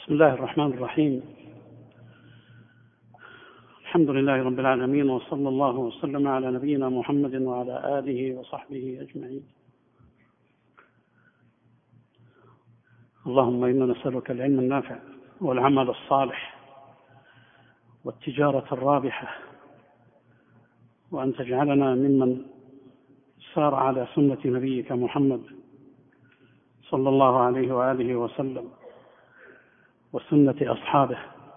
بسم الله الرحمن الرحيم. الحمد لله رب العالمين، وصلى الله وسلم على نبينا محمد وعلى آله وصحبه أجمعين. اللهم إنا نسألك العلم النافع والعمل الصالح والتجارة الرابحة، وأن تجعلنا ممن سار على سنة نبيك محمد صلى الله عليه وآله وسلم وسنة أصحابه.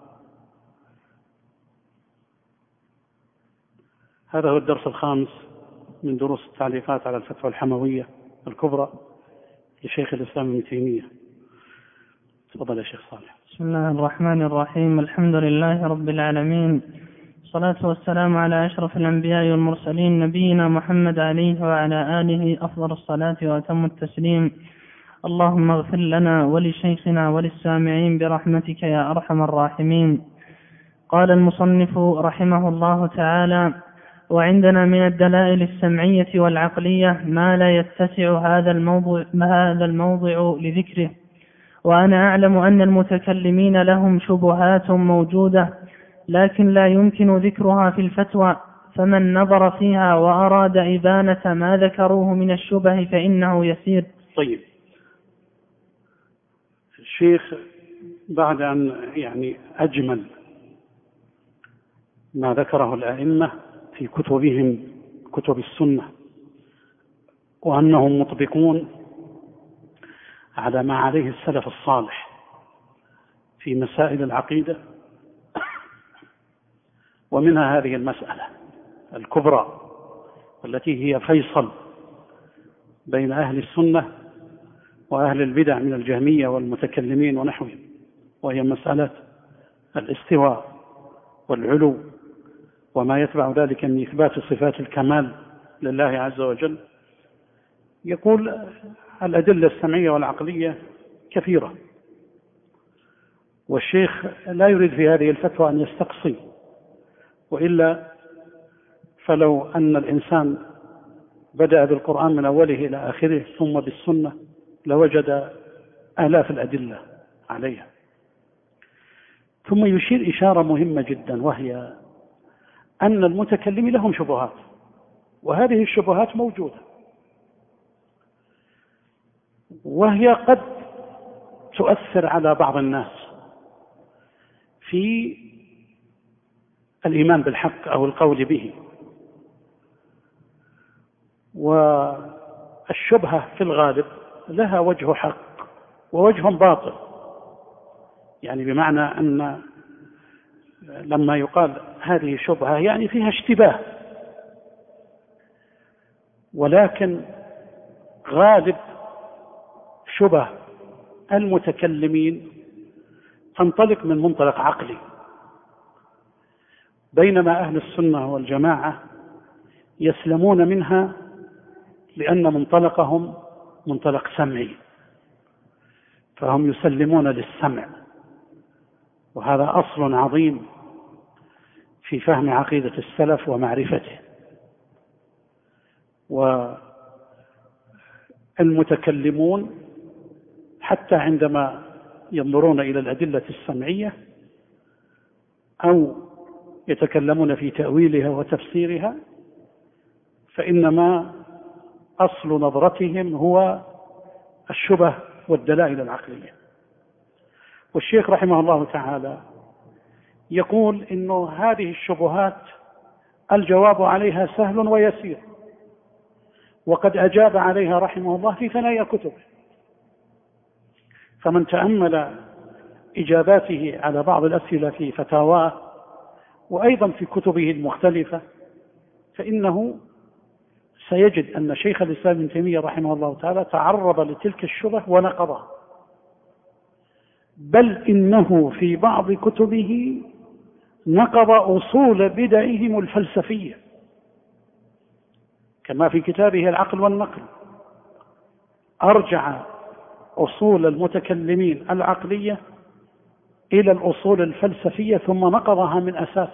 هذا هو الدرس الخامس من دروس التعليقات على الفتوى الحموية الكبرى لشيخ الإسلام ابن تيمية. تفضل يا شيخ صالح. بسم الله الرحمن الرحيم. الحمد لله رب العالمين، الصلاة والسلام على أشرف الأنبياء والمرسلين، نبينا محمد عليه وعلى آله أفضل الصلاة وأتم التسليم. اللهم اغفر لنا ولشيخنا وللسامعين برحمتك يا أرحم الراحمين. قال المصنف رحمه الله تعالى: وعندنا من الدلائل السمعية والعقلية ما لا يتسع هذا الموضع لذكره، وأنا أعلم أن المتكلمين لهم شبهات موجودة لكن لا يمكن ذكرها في الفتوى، فمن نظر فيها وأراد إبانة ما ذكروه من الشبه فإنه يسير. طيب، الشيخ بعد أن أجمل ما ذكره الأئمة في كتبهم كتب السنة، وأنهم مطبقون على ما عليه السلف الصالح في مسائل العقيدة، ومنها هذه المسألة الكبرى التي هي فيصل بين أهل السنة وأهل البدع من الجهمية والمتكلمين ونحوهم، وهي مسألة الاستواء والعلو وما يتبع ذلك من إثبات صفات الكمال لله عز وجل. يقول الأدلة السمعية والعقلية كثيرة، والشيخ لا يريد في هذه الفتوى أن يستقصي، وإلا فلو أن الإنسان بدأ بالقرآن من أوله إلى آخره ثم بالسنة لوجد آلاف الأدلة عليها. ثم يشير إشارة مهمة جدا، وهي أن المتكلمين لهم شبهات، وهذه الشبهات موجودة، وهي قد تؤثر على بعض الناس في الإيمان بالحق أو القول به. والشبهة في الغالب لها وجه حق ووجه باطل، بمعنى أن لما يقال هذه شبهة فيها اشتباه، ولكن غالب شبه المتكلمين تنطلق من منطلق عقلي، بينما أهل السنة والجماعة يسلمون منها لأن منطلقهم منطلق سمعي، فهم يسلمون للسمع، وهذا أصل عظيم في فهم عقيدة السلف ومعرفته. والمتكلمون حتى عندما ينظرون إلى الأدلة السمعية أو يتكلمون في تأويلها وتفسيرها، فإنما أصل نظرتهم هو الشبه والدلائل العقلية. والشيخ رحمه الله تعالى يقول إنه هذه الشبهات الجواب عليها سهل ويسير، وقد أجاب عليها رحمه الله في ثنايا كتبه، فمن تأمل إجاباته على بعض الأسئلة في فتاواه وأيضا في كتبه المختلفة فإنه سيجد أن شيخ الإسلام ابن تيمية رحمه الله تعالى تعرض لتلك الشبه ونقضها، بل إنه في بعض كتبه نقض أصول بدعهم الفلسفية، كما في كتابه العقل والنقل، أرجع أصول المتكلمين العقلية إلى الأصول الفلسفية ثم نقضها من أساس.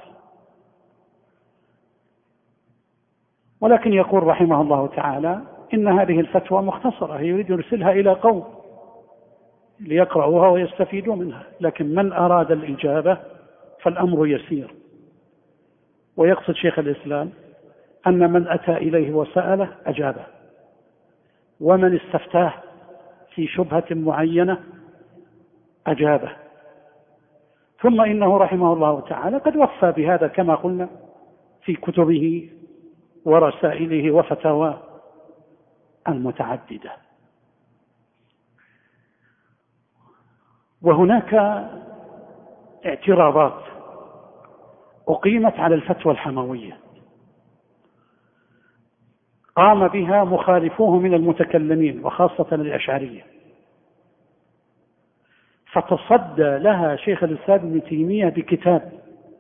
ولكن يقول رحمه الله تعالى إن هذه الفتوى مختصرة، يريد يرسلها إلى قوم ليقرأوها ويستفيدوا منها، لكن من أراد الإجابة فالأمر يسير. ويقصد شيخ الإسلام أن من أتى إليه وسأله أجابه، ومن استفتاه في شبهة معينة أجابه. ثم إنه رحمه الله تعالى قد وفى بهذا كما قلنا في كتبه ورسائله وفتاواه المتعددة. وهناك اعتراضات أقيمت على الفتوى الحموية قام بها مخالفوه من المتكلمين وخاصة الأشعرية، فتصدى لها شيخ الإسلام ابن تيمية بكتاب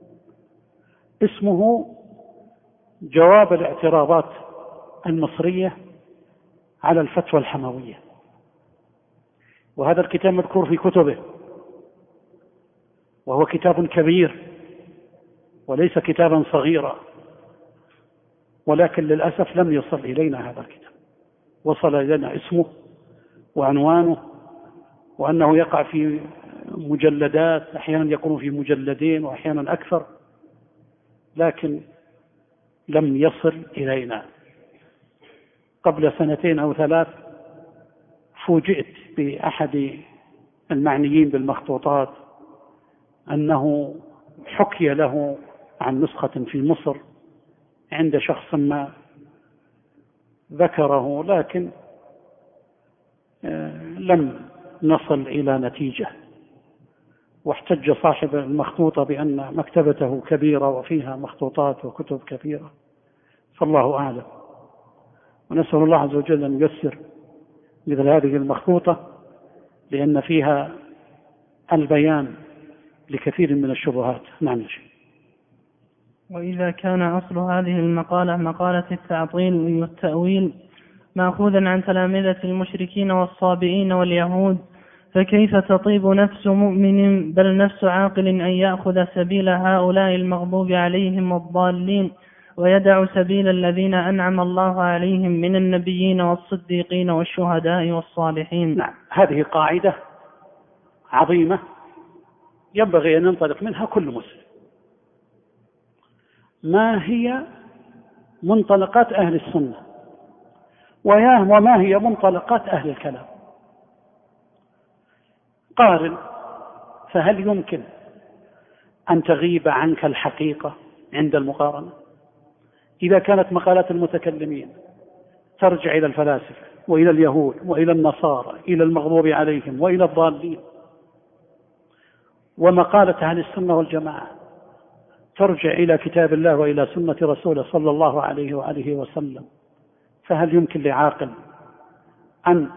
اسمه جواب الاعتراضات المصرية على الفتوى الحموية، وهذا الكتاب مذكور في كتبه، وهو كتاب كبير وليس كتابا صغيرا، ولكن للأسف لم يصل إلينا هذا الكتاب. وصل إلينا اسمه وعنوانه، وأنه يقع في مجلدات، أحيانا يكون في مجلدين وأحيانا أكثر، لكن لم يصل إلينا. قبل 2 أو 3 فوجئت بأحد المعنيين بالمخطوطات أنه حكي له عن نسخة في مصر عند شخص ما ذكره، لكن لم نصل إلى نتيجة. واحتج صاحب المخطوطة بأن مكتبته كبيرة وفيها مخطوطات وكتب كثيرة، فالله أعلم. ونسأل الله عز وجل أن ييسر مثل هذه المخطوطة، لأن فيها البيان لكثير من الشبهات. نعم يا شيخ. وإذا كان أصل هذه المقالة مقالة التعطيل والتأويل مأخوذا عن تلامذة المشركين والصابئين واليهود، فكيف تطيب نفس مؤمن بل نفس عاقل أن يأخذ سبيل هؤلاء المغضوب عليهم والضالين ويدع سبيل الذين أنعم الله عليهم من النبيين والصديقين والشهداء والصالحين؟ نعم، هذه قاعدة عظيمة ينبغي أن ينطلق منها كل مسلم. ما هي منطلقات أهل السنة وما هي منطلقات أهل الكلام؟ قارن، فهل يمكن أن تغيب عنك الحقيقة عند المقارنة؟ إذا كانت مقالات المتكلمين ترجع إلى الفلاسفة وإلى اليهود وإلى النصارى إلى المغضوب عليهم وإلى الضالين، ومقالة أهل السنة والجماعة ترجع إلى كتاب الله وإلى سنة رسوله صلى الله عليه وآله وسلم، فهل يمكن لعاقل أن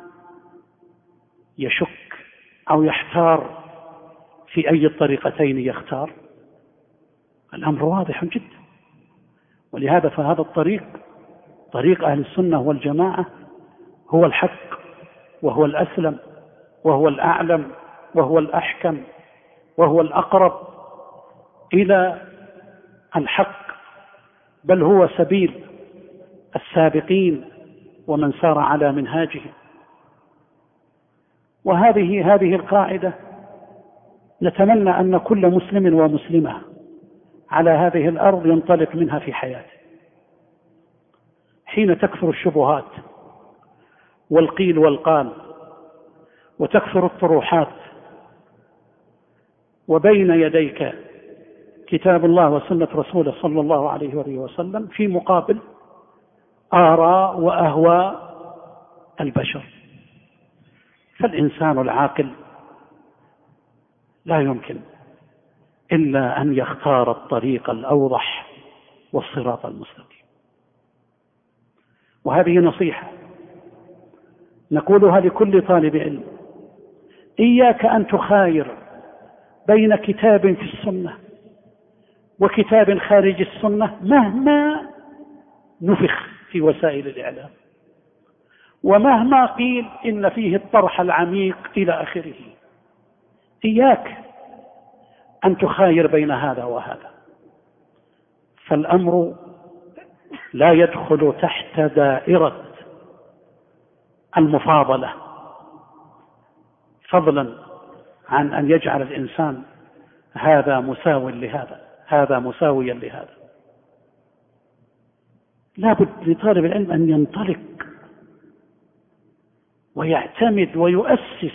يشك أو يحتار في أي الطريقتين يختار؟ الأمر واضح جدا. ولهذا فهذا الطريق، طريق أهل السنة والجماعة، هو الحق وهو الأسلم وهو الأعلم وهو الأحكم وهو الأقرب إلى الحق، بل هو سبيل السابقين ومن سار على منهاجهم. وهذه القاعدة نتمنى أن كل مسلم ومسلمة على هذه الأرض ينطلق منها في حياته. حين تكثر الشبهات والقيل والقال وتكثر الطروحات وبين يديك كتاب الله وسنة رسوله صلى الله عليه وآله وسلم في مقابل آراء وأهواء البشر، فالإنسان العاقل لا يمكن إلا أن يختار الطريق الأوضح والصراط المستقيم. وهذه نصيحة نقولها لكل طالب علم: إياك أن تخاير بين كتاب في السنة وكتاب خارج السنة مهما نفخ في وسائل الإعلام، ومهما قيل إن فيه الطرح العميق إلى آخره. إياك أن تخاير بين هذا وهذا، فالأمر لا يدخل تحت دائرة المفاضلة، فضلا عن أن يجعل الإنسان هذا مساو لهذا، هذا مساويا لهذا. لا بد لطالب العلم أن ينطلق ويعتمد ويؤسس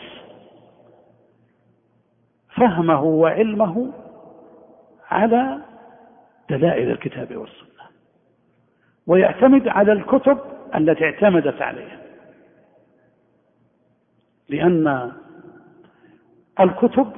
فهمه وعلمه على دلائل الكتاب والسنة، ويعتمد على الكتب التي اعتمدت عليها، لأن الكتب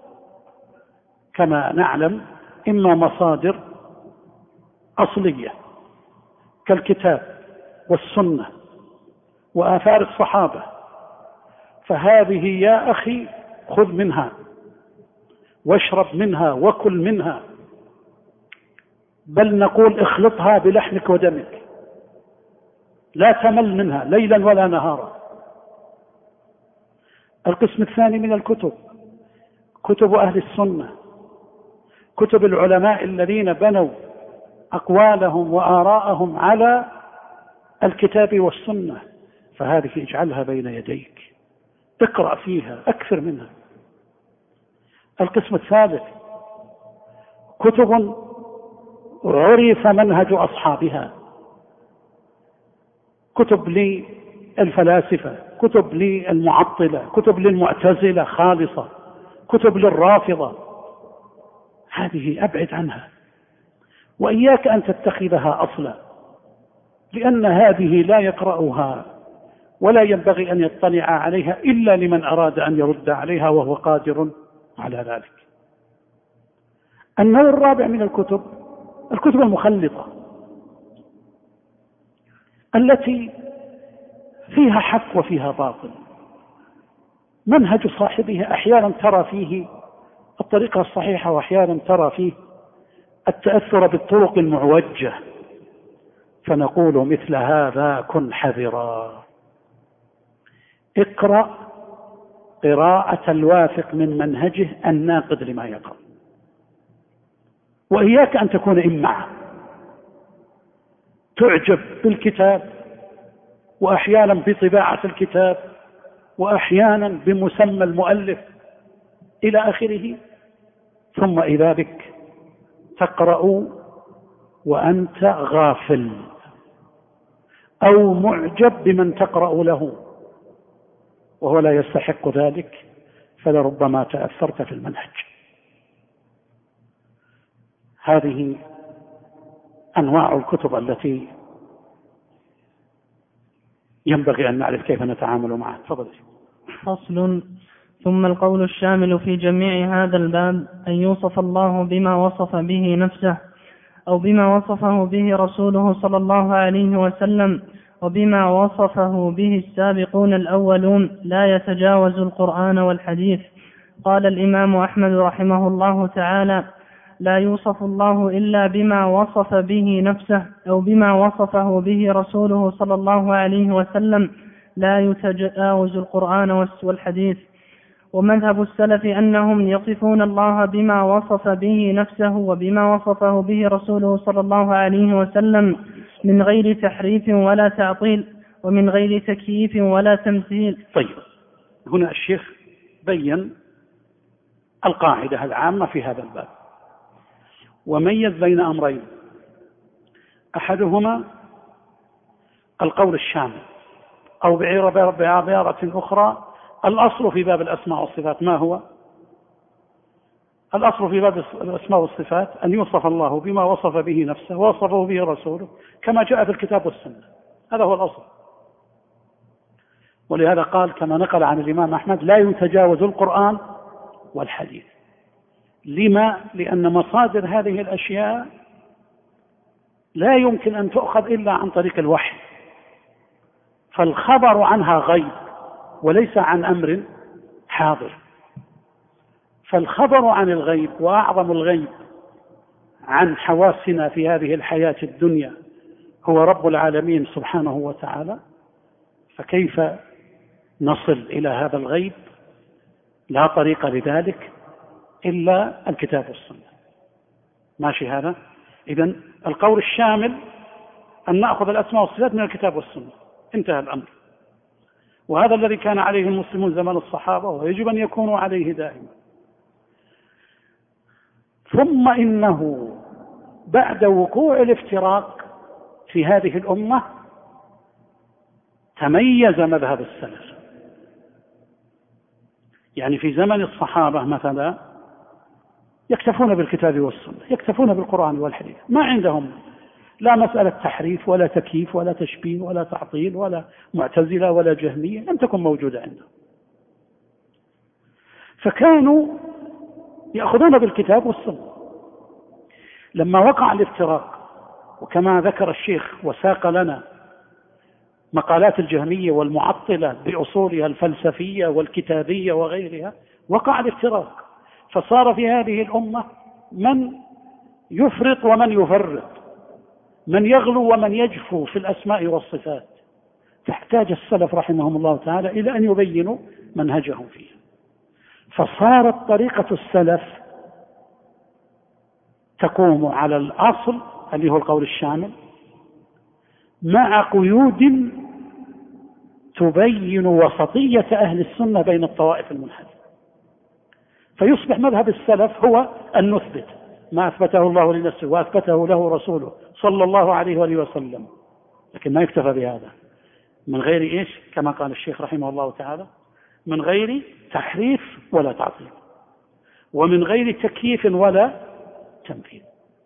كما نعلم إما مصادر أصلية كالكتاب والسنة وآثار الصحابة، فهذه يا أخي خذ منها واشرب منها وكل منها، بل نقول اخلطها بلحمك ودمك، لا تمل منها ليلا ولا نهارا. القسم الثاني من الكتب كتب أهل السنة، كتب العلماء الذين بنوا أقوالهم وآراءهم على الكتاب والسنة، فهذه اجعلها بين يديك، اقرأ فيها أكثر منها. القسم الثالث كتب عرف منهج أصحابها، كتب للفلاسفة، كتب للمعطلة، كتب للمعتزلة خالصة، كتب للرافضة، هذه أبعد عنها، وإياك أن تتخذها أصلا، لأن هذه لا يقرأها ولا ينبغي أن يطلع عليها إلا لمن أراد أن يرد عليها وهو قادر على ذلك. النوع الرابع من الكتب الكتب المخلطة التي فيها حق وفيها باطل، منهج صاحبها أحيانا ترى فيه الطريقة الصحيحة وأحيانا ترى فيه التأثر بالطرق المعوجة، فنقول مثل هذا كن حذرا، اقرأ قراءة الواثق من منهجه الناقد لما يقرأ، وإياك أن تكون إمعة تعجب بالكتاب وأحيانا بطباعة الكتاب وأحيانا بمسمى المؤلف إلى آخره، ثم إذا بك تقرأ وأنت غافل أو معجب بمن تقرأ له وهو لا يستحق ذلك، فلربما تأثرت في المنهج. هذه أنواع الكتب التي ينبغي أن نعرف كيف نتعامل معها. تفضل. فصل. ثم القول الشامل في جميع هذا الباب أن يوصف الله بما وصف به نفسه أو بما وصفه به رسوله صلى الله عليه وسلم وبما وصفه به السابقون الأولون لا يتجاوز القرآن والحديث. قال الإمام أحمد رحمه الله تعالى: لا يوصف الله إلا بما وصف به نفسه أو بما وصفه به رسوله صلى الله عليه وسلم لا يتجاوز القرآن والحديث. ومذهب السلف أنهم يصفون الله بما وصف به نفسه وبما وصفه به رسوله صلى الله عليه وسلم من غير تحريف ولا تعطيل ومن غير تكييف ولا تمثيل. طيب، هنا الشيخ بين القاعدة العامة في هذا الباب، وميز بين أمرين: أحدهما القول الشامل، أو بعبارة أخرى الأصل في باب الأسماء والصفات. ما هو الأصل في باب الأسماء والصفات؟ أن يوصف الله بما وصف به نفسه ووصفه به رسوله كما جاء في الكتاب والسنة، هذا هو الأصل. ولهذا قال كما نقل عن الإمام أحمد: لا يتجاوز القرآن والحديث. لما؟ لأن مصادر هذه الأشياء لا يمكن أن تؤخذ إلا عن طريق الوحي، فالخبر عنها غيب وليس عن أمر حاضر، فالخبر عن الغيب وأعظم الغيب عن حواسنا في هذه الحياة الدنيا هو رب العالمين سبحانه وتعالى، فكيف نصل إلى هذا الغيب؟ لا طريق لذلك إلا الكتاب والسنة. ماشي هذا؟ إذن القول الشامل أن نأخذ الأسماء والصفات من الكتاب والسنة، انتهى الأمر. وهذا الذي كان عليه المسلمون زمن الصحابة ويجب أن يكونوا عليه دائما. ثم إنه بعد وقوع الافتراق في هذه الأمة تميز مذهب السلف. يعني في زمن الصحابة مثلا يكتفون بالكتاب والسنة، يكتفون بالقرآن والحديث، ما عندهم لا مسألة تحريف ولا تكييف ولا تشبيه ولا تعطيل ولا معتزلة ولا جهمية، لم تكن موجودة عندهم. فكانوا يأخذون بالكتاب والسنة. لما وقع الافتراق، وكما ذكر الشيخ وساق لنا مقالات الجهمية والمعطلة بأصولها الفلسفية والكتابية وغيرها، وقع الافتراق، فصار في هذه الأمة من يفرط ومن يفرط، من يغلو ومن يجفو في الأسماء والصفات، فاحتاج السلف رحمهم الله تعالى إلى أن يبينوا منهجهم فيه. فصارت طريقة السلف تقوم على الأصل اللي هو القول الشامل مع قيود تبين وسطية أهل السنة بين الطوائف المنحرفة. فيصبح مذهب السلف هو أن نثبت ما أثبته الله لنفسه وأثبته له رسوله صلى الله عليه وآله وسلم، لكن ما يكتفى بهذا، من غير إيش؟ كما قال الشيخ رحمه الله تعالى: من غير تحريف ولا تعطيل، ومن غير تكييف ولا تمثيل.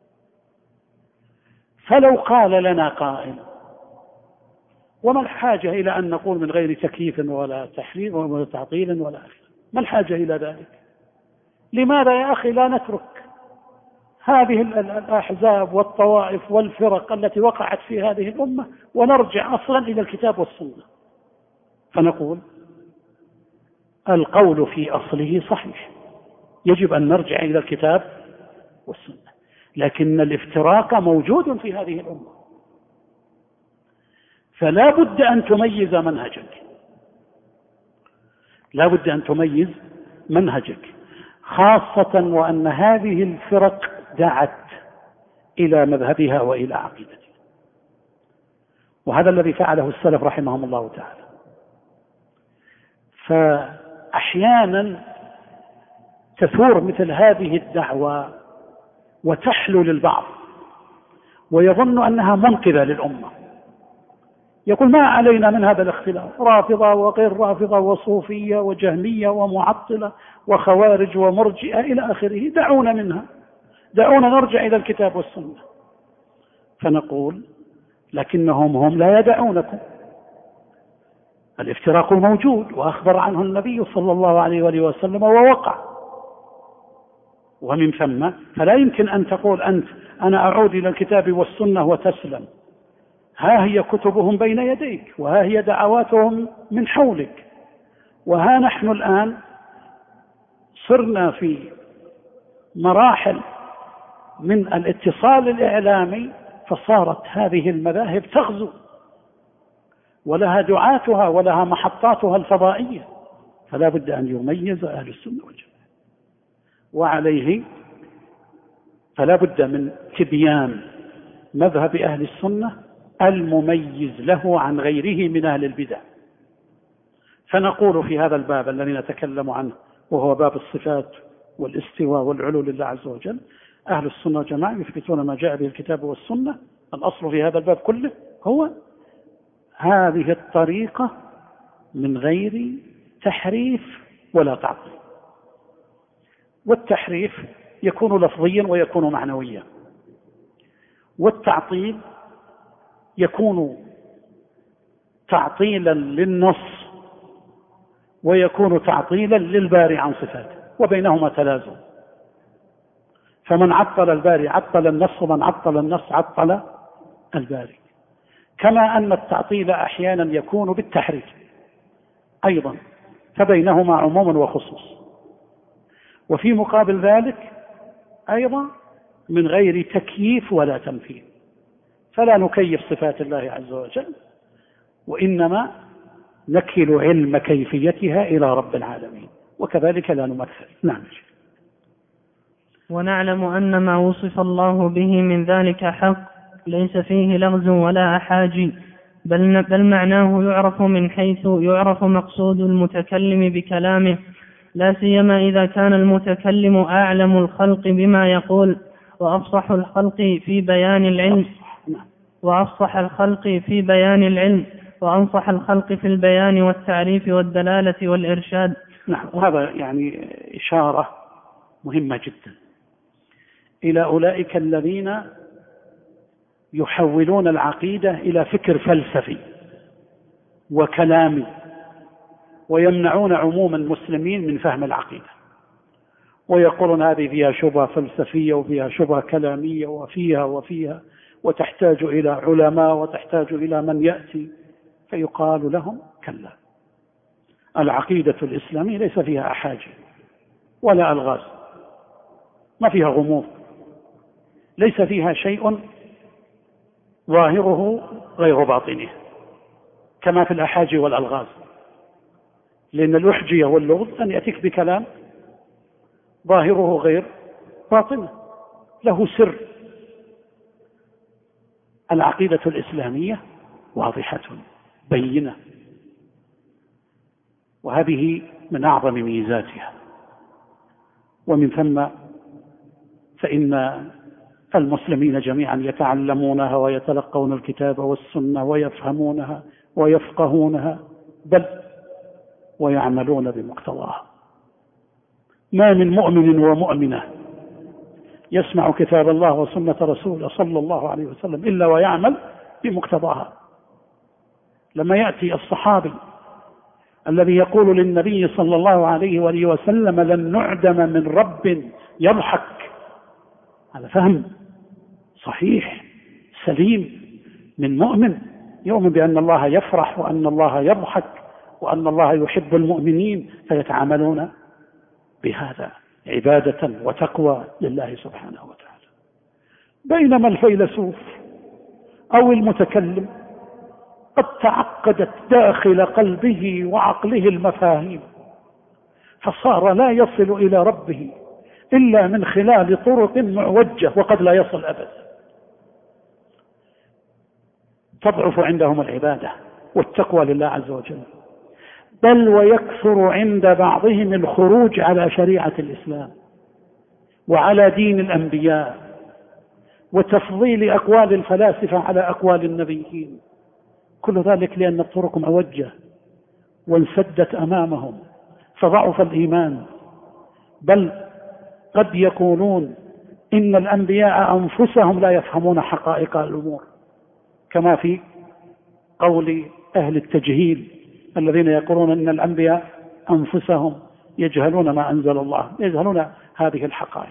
فلو قال لنا قائل: وما الحاجة إلى أن نقول من غير تكييف ولا تحريف ولا تعطيل ولا آخر؟ ما الحاجة إلى ذلك؟ لماذا يا أخي لا نترك هذه الأحزاب والطوائف والفرق التي وقعت في هذه الأمة ونرجع أصلا إلى الكتاب والسنة؟ فنقول: القول في أصله صحيح، يجب أن نرجع إلى الكتاب والسنة، لكن الافتراق موجود في هذه الأمة، فلا بد أن تميز منهجك، لا بد أن تميز منهجك، خاصة وأن هذه الفرق دعت إلى مذهبها وإلى عقيدتها. وهذا الذي فعله السلف رحمهم الله تعالى. فأحيانا تثور مثل هذه الدعوة وتحلو للبعض ويظن أنها منقذة للأمة، يقول: ما علينا من هذا الاختلاف، رافضة وغير رافضة وصوفية وجهمية ومعطلة وخوارج ومرجئة إلى آخره، دعونا منها، دعونا نرجع إلى الكتاب والسنة. فنقول: لكنهم هم لا يدعونكم، الافتراق موجود وأخبر عنه النبي صلى الله عليه وآله وسلم ووقع، ومن ثم فلا يمكن أن تقول أنت: أنا أعود إلى الكتاب والسنة وتسلم. ها هي كتبهم بين يديك، وها هي دعواتهم من حولك، وها نحن الآن صرنا في مراحل من الاتصال الإعلامي، فصارت هذه المذاهب تغزو ولها دعاتها ولها محطاتها الفضائية، فلا بد أن يميز أهل السنة والجماعة. وعليه فلا بد من تبيان مذهب أهل السنة المميز له عن غيره من أهل البدع. فنقول في هذا الباب الذي نتكلم عنه، وهو باب الصفات والاستواء والعلو لله عز وجل، أهل السنة والجماعة يثبتون ما جاء به الكتاب والسنة. الأصل في هذا الباب كله هو هذه الطريقة من غير تحريف ولا تعطيل. والتحريف يكون لفظيا ويكون معنويا، والتعطيل يكون تعطيلا للنص ويكون تعطيلا للباري عن صفاته، وبينهما تلازم. فمن عطل الباري عطل النص، ومن عطل النص عطل الباري. كما أن التعطيل أحيانا يكون بالتحريف أيضا، فبينهما عموم وخصوص. وفي مقابل ذلك أيضا من غير تكييف ولا تمثيل، فلا نكيف صفات الله عز وجل، وإنما نكل علم كيفيتها إلى رب العالمين، وكذلك لا نمثل. نعم. ونعلم أن ما وصف الله به من ذلك حق، ليس فيه لغز ولا أحاجي، بل معناه يعرف من حيث يعرف مقصود المتكلم بكلامه، لا سيما إذا كان المتكلم أعلم الخلق بما يقول وأفصح الخلق في بيان العلم وأنصح الخلق في البيان والتعريف والدلالة والإرشاد. نعم، وهذا يعني إشارة مهمة جدا إلى أولئك الذين يحولون العقيدة إلى فكر فلسفي وكلامي، ويمنعون عموم المسلمين من فهم العقيدة، ويقولون هذه فيها شبهة فلسفية وفيها شبهة كلامية وفيها وتحتاج إلى علماء وتحتاج إلى من يأتي، فيقال لهم كلا، العقيدة الإسلامية ليس فيها أحاجي ولا ألغاز، ما فيها غموض، ليس فيها شيء ظاهره غير باطنه كما في الأحاجي والألغاز. لأن الأحجية واللغز أن يأتيك بكلام ظاهره غير باطنه، له سر. العقيدة الإسلامية واضحة بينة، وهذه من أعظم ميزاتها. ومن ثم فإن المسلمين جميعا يتعلمونها ويتلقون الكتاب والسنة ويفهمونها ويفقهونها، بل ويعملون بمقتضاها. ما من مؤمن ومؤمنة يسمع كتاب الله وسنة رسوله صلى الله عليه وسلم إلا ويعمل بمقتضاها. لما يأتي الصحابي الذي يقول للنبي صلى الله عليه وآله وسلم لن نعدم من رب يضحك، هذا فهم صحيح سليم من مؤمن يؤمن بأن الله يفرح وأن الله يضحك وأن الله يحب المؤمنين، فيتعاملون بهذا عبادة وتقوى لله سبحانه وتعالى. بينما الفيلسوف أو المتكلم قد تعقدت داخل قلبه وعقله المفاهيم، فصار لا يصل إلى ربه إلا من خلال طرق معوجة، وقد لا يصل أبدا. تضعف عندهم العبادة والتقوى لله عز وجل، بل ويكثر عند بعضهم الخروج على شريعة الإسلام وعلى دين الأنبياء، وتفضيل أقوال الفلاسفة على أقوال النبيين. كل ذلك لأن الطرق معوجة وانسدت أمامهم، فضعف الإيمان. بل قد يقولون إن الأنبياء أنفسهم لا يفهمون حقائق الأمور، كما في قول أهل التجهيل الذين يقولون إن الأنبياء أنفسهم يجهلون ما أنزل الله، يجهلون هذه الحقائق.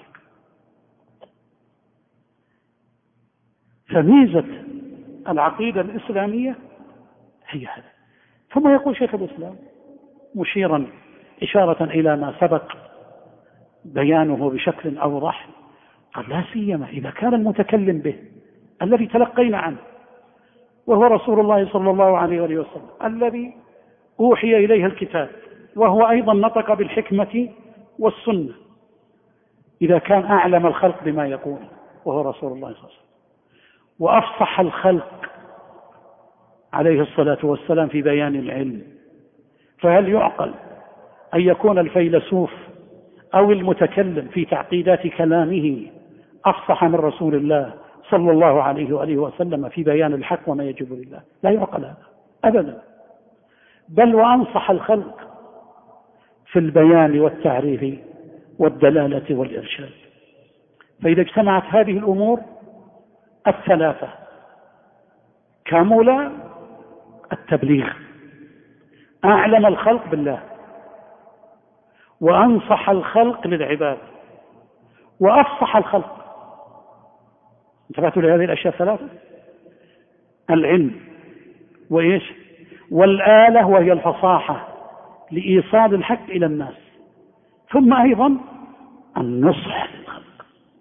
فميزة العقيدة الإسلامية هي هذا. ثم يقول شيخ الإسلام مشيرا إشارة إلى ما سبق بيانه بشكل أوضح، قال لا سيما إذا كان المتكلم به الذي تلقينا عنه وهو رسول الله صلى الله عليه وسلم الذي أوحي إليه الكتاب، وهو أيضا نطق بالحكمة والسنة، إذا كان أعلم الخلق بما يقول وهو رسول الله صلى الله عليه وسلم، وأفصح الخلق عليه الصلاة والسلام في بيان العلم، فهل يعقل أن يكون الفيلسوف أو المتكلم في تعقيدات كلامه أفصح من رسول الله صلى الله عليه وآله وسلم في بيان الحق وما يجب لله؟ لا يعقل هذا أبدا. بل وأنصح الخلق في البيان والتعريف والدلالة والإرشاد. فإذا اجتمعت هذه الأمور الثلاثة كمل التبليغ، أعلم الخلق بالله، وأنصح الخلق للعباد، وأفصح الخلق. انتبهتوا لهذه الأشياء الثلاثة؟ العلم وإيش؟ والآلة وهي الفصاحة لإيصال الحق إلى الناس، ثم أيضا النصح للخلق.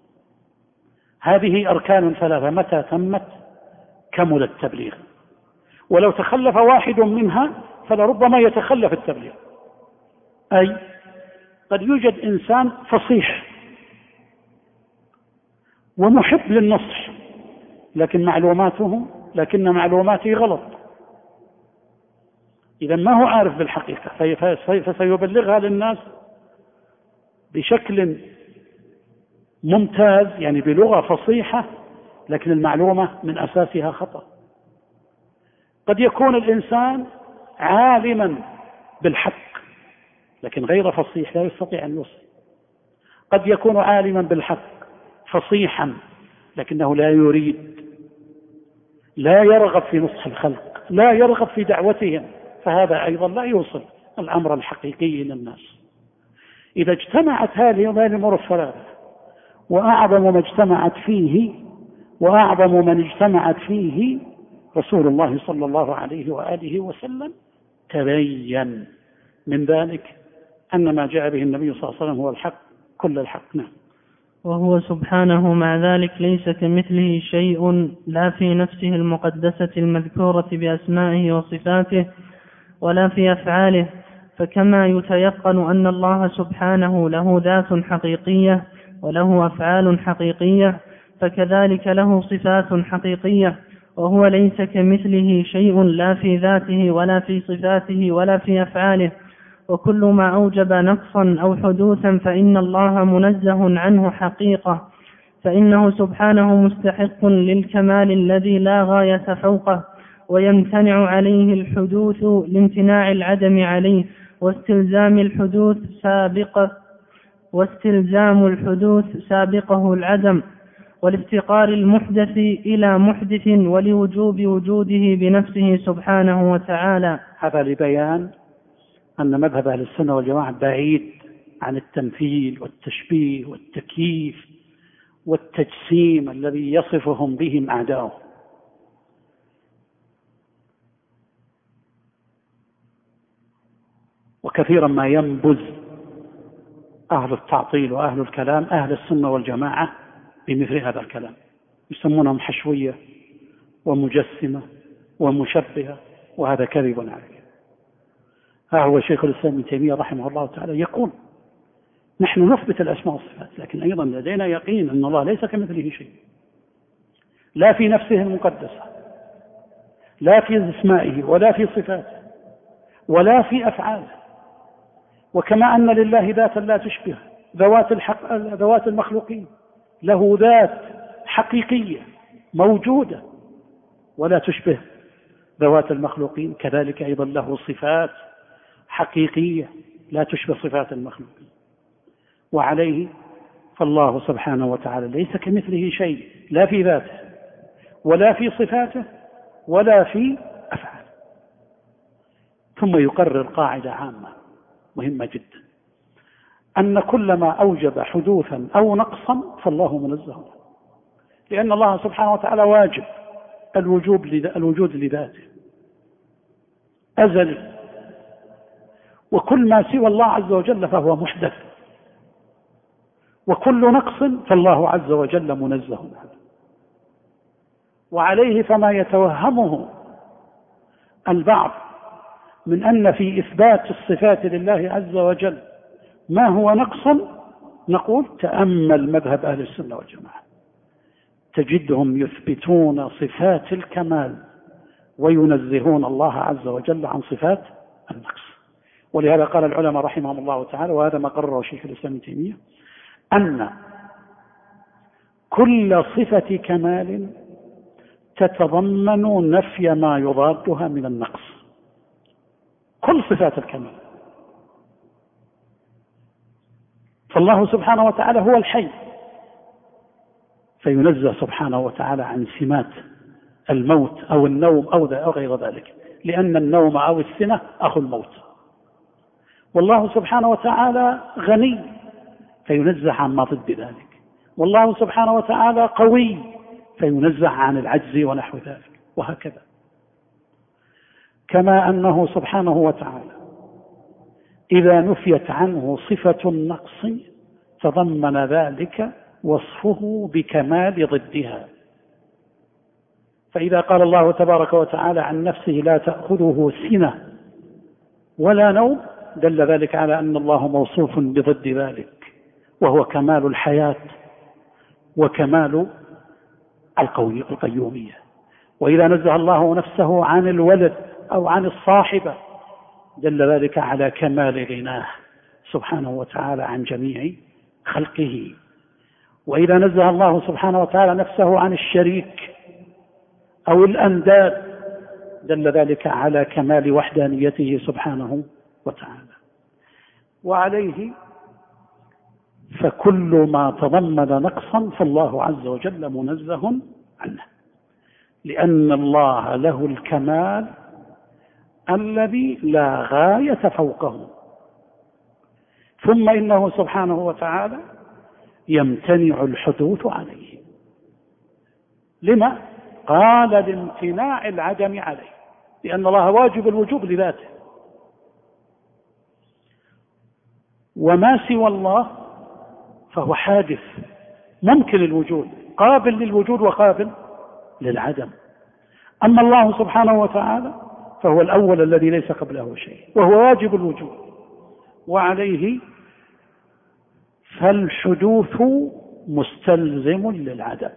هذه أركان ثلاثة متى تمت كمل التبليغ، ولو تخلف واحد منها فلربما يتخلف التبليغ. أي قد يوجد إنسان فصيح ومحب للنصح، لكن معلوماته غلط، إذا ما هو عارف بالحقيقة، فسيبلغها للناس بشكل ممتاز، يعني بلغة فصيحة، لكن المعلومة من أساسها خطأ. قد يكون الإنسان عالما بالحق لكن غير فصيح، لا يستطيع أن يوصل. قد يكون عالما بالحق فصيحا لكنه لا يريد، لا يرغب في نصح الخلق، لا يرغب في دعوتهم، فهذا أيضا لا يوصل الأمر الحقيقي للناس. إذا اجتمعت هذه الأمور الثلاثة، وأعظم ما اجتمعت فيه رسول الله صلى الله عليه وآله وسلم، تبين من ذلك أن ما جاء به النبي صلى الله عليه وسلم هو الحق، كل الحق. نعم. وهو سبحانه مع ذلك ليس كمثله شيء، لا في نفسه المقدسة المذكورة بأسمائه وصفاته ولا في أفعاله، فكما يتيقن أن الله سبحانه له ذات حقيقية وله أفعال حقيقية، فكذلك له صفات حقيقية، وهو ليس كمثله شيء لا في ذاته ولا في صفاته ولا في أفعاله. وكل ما أوجب نقصا أو حدوثا فإن الله منزه عنه حقيقة، فإنه سبحانه مستحق للكمال الذي لا غاية فوقه، ويمتنع عليه الحدوث لامتناع العدم عليه، واستلزام الحدوث سابقه العدم، والافتقار المحدث إلى محدث، ولوجوب وجوده بنفسه سبحانه وتعالى. هذا لبيان أن مذهب أهل السنة والجماعة بعيد عن التمثيل والتشبيه والتكييف والتجسيم الذي يصفهم بهم أعداؤه. وكثيرا ما ينبذ أهل التعطيل وأهل الكلام أهل السنة والجماعة بمثل هذا الكلام، يسمونهم حشوية ومجسمة ومشبهة، وهذا كذب عليه. ها هو شيخ الإسلام ابن تيمية رحمه الله تعالى يقول: نحن نثبت الأسماء والصفات، لكن أيضا لدينا يقين أن الله ليس كمثله شيء، لا في نفسه المقدسة، لا في أسمائه ولا في صفاته ولا في أفعاله. وكما أن لله ذاتا لا تشبه ذوات المخلوقين، له ذات حقيقية موجودة ولا تشبه ذوات المخلوقين، كذلك أيضا له صفات حقيقية لا تشبه صفات المخلوقين. وعليه فالله سبحانه وتعالى ليس كمثله شيء، لا في ذاته ولا في صفاته ولا في أفعاله. ثم يقرر قاعدة عامة مهمة جدا، أن كل ما أوجب حدوثا أو نقصا فالله منزه، لأن الله سبحانه وتعالى واجب الوجود لذاته أزلي، وكل ما سوى الله عز وجل فهو محدث، وكل نقص فالله عز وجل منزه عنه. وعليه فما يتوهمه البعض من أن في إثبات الصفات لله عز وجل ما هو نقص، نقول: تأمل مذهب أهل السنة والجماعة، تجدهم يثبتون صفات الكمال وينزهون الله عز وجل عن صفات النقص. ولهذا قال العلماء رحمهم الله تعالى، وهذا ما قرره شيخ الإسلام ابن تيمية، أن كل صفة كمال تتضمن نفي ما يضادها من النقص، كل صفات الكمال. فالله سبحانه وتعالى هو الحي، فينزه سبحانه وتعالى عن سمات الموت أو النوم أو غير ذلك، لأن النوم أو السنة أخو الموت. والله سبحانه وتعالى غني، فينزه عن ما ضد ذلك. والله سبحانه وتعالى قوي، فينزه عن العجز ونحو ذلك، وهكذا. كما أنه سبحانه وتعالى إذا نفيت عنه صفة النقص تضمن ذلك وصفه بكمال ضدها. فإذا قال الله تبارك وتعالى عن نفسه: لا تأخذه سنة ولا نوم، دل ذلك على أن الله موصوف بضد ذلك، وهو كمال الحياة وكمال القيومية. وإذا نزه الله نفسه عن الولد أو عن الصاحبة دل ذلك على كمال غناه سبحانه وتعالى عن جميع خلقه. وإذا نزه الله سبحانه وتعالى نفسه عن الشريك أو الأنداد دل ذلك على كمال وحدانيته سبحانه وتعالى. وعليه فكل ما تضمن نقصا فالله عز وجل منزه عنه، لأن الله له الكمال الذي لا غاية فوقه. ثم إنه سبحانه وتعالى يمتنع الحدوث عليه. لما؟ قال لامتناع العدم عليه، لأن الله واجب الوجوب لذاته، وما سوى الله فهو حادث ممكن الوجود، قابل للوجود وقابل للعدم. أما الله سبحانه وتعالى فهو الأول الذي ليس قبله شيء، وهو واجب الوجود، وعليه فالحدوث مستلزم للعدم.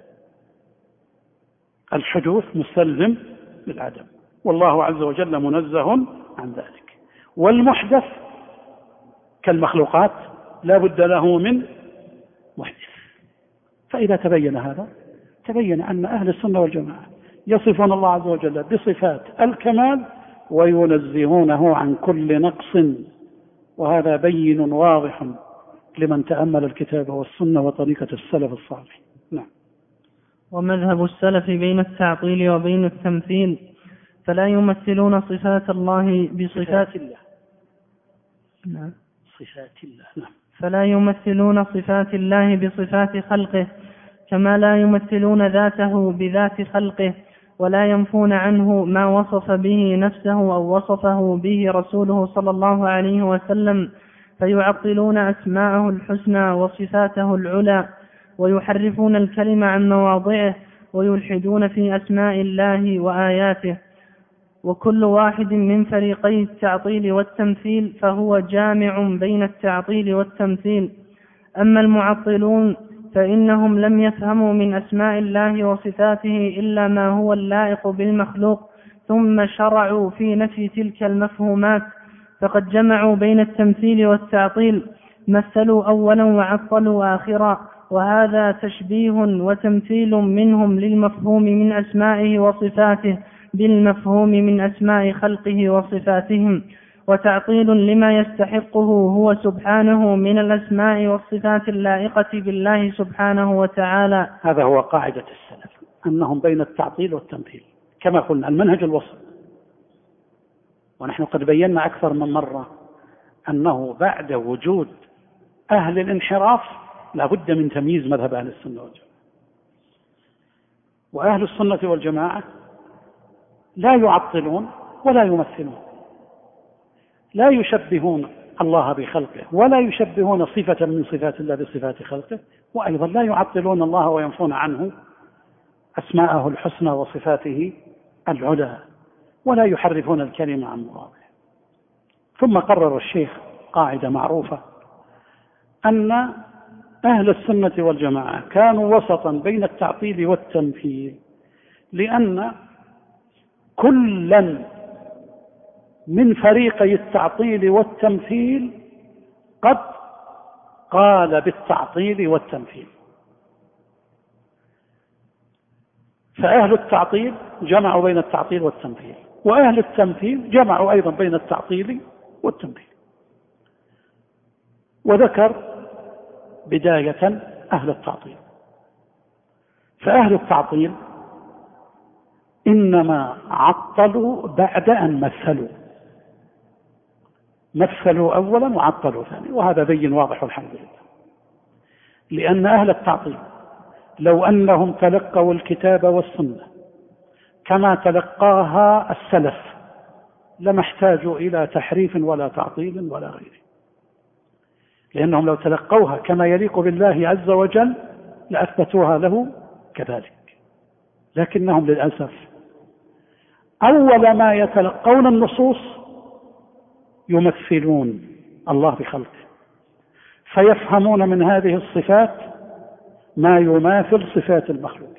الحدوث مستلزم للعدم، والله عز وجل منزه عن ذلك. والمحدث كالمخلوقات لا بد له من محدث. فإذا تبين هذا تبين أن أهل السنة والجماعة يصفون الله عز وجل بصفات الكمال وينزهونه عن كل نقص، وهذا بين واضح لمن تأمل الكتاب والسنة وطريقة السلف الصالح. نعم. ومذهب السلف بين التعطيل وبين التمثيل، فلا يمثلون صفات الله بصفات الله. نعم. صفات الله. نعم. فلا يمثلون صفات الله بصفات خلقه، كما لا يمثلون ذاته بذات خلقه، ولا ينفون عنه ما وصف به نفسه أو وصفه به رسوله صلى الله عليه وسلم، فيعطلون أسماءه الحسنى وصفاته العلى، ويحرفون الكلمة عن مواضعه، ويلحدون في أسماء الله وآياته. وكل واحد من فريقي التعطيل والتمثيل فهو جامع بين التعطيل والتمثيل. أما المعطلون فإنهم لم يفهموا من أسماء الله وصفاته إلا ما هو اللائق بالمخلوق، ثم شرعوا في نفي تلك المفهومات، فقد جمعوا بين التمثيل والتعطيل، مثلوا أولا وعطلوا آخرا، وهذا تشبيه وتمثيل منهم للمفهوم من أسمائه وصفاته بالمفهوم من أسماء خلقه وصفاتهم، وتعطيل لما يستحقه هو سبحانه من الأسماء والصفات اللائقة بالله سبحانه وتعالى. هذا هو قاعدة السلف، أنهم بين التعطيل والتمثيل كما قلنا، المنهج الوسط. ونحن قد بينا أكثر من مرة أنه بعد وجود أهل الانحراف لا بد من تمييز مذهب أهل السنة والجماعة. وأهل السنة والجماعة لا يعطلون ولا يمثلون، لا يشبهون الله بخلقه، ولا يشبهون صفة من صفات الله بصفات خلقه، وأيضا لا يعطلون الله وينفون عنه أسماءه الحسنى وصفاته العلى، ولا يحرفون الكلمة عن مواضعه. ثم قرر الشيخ قاعدة معروفة، أن أهل السنة والجماعة كانوا وسطا بين التعطيل والتمثيل، لأن كلا من فريقي التعطيل والتمثيل قد قال بالتعطيل والتمثيل. فأهل التعطيل جمعوا بين التعطيل والتمثيل، وأهل التمثيل جمعوا أيضا بين التعطيل والتمثيل. وذكر بداية أهل التعطيل. فأهل التعطيل إنما عطلوا بعد أن مثلوا أولا وعطلوا ثانيا، وهذا بين واضح الحمد لله. لأن أهل التعطيل لو أنهم تلقوا الكتاب والسنة كما تلقاها السلف لما احتاجوا إلى تحريف ولا تعطيل ولا غيره، لأنهم لو تلقوها كما يليق بالله عز وجل لأثبتوها له كذلك. لكنهم للأسف أول ما يتلقون النصوص يمثلون الله بخلقه، فيفهمون من هذه الصفات ما يماثل صفات المخلوق.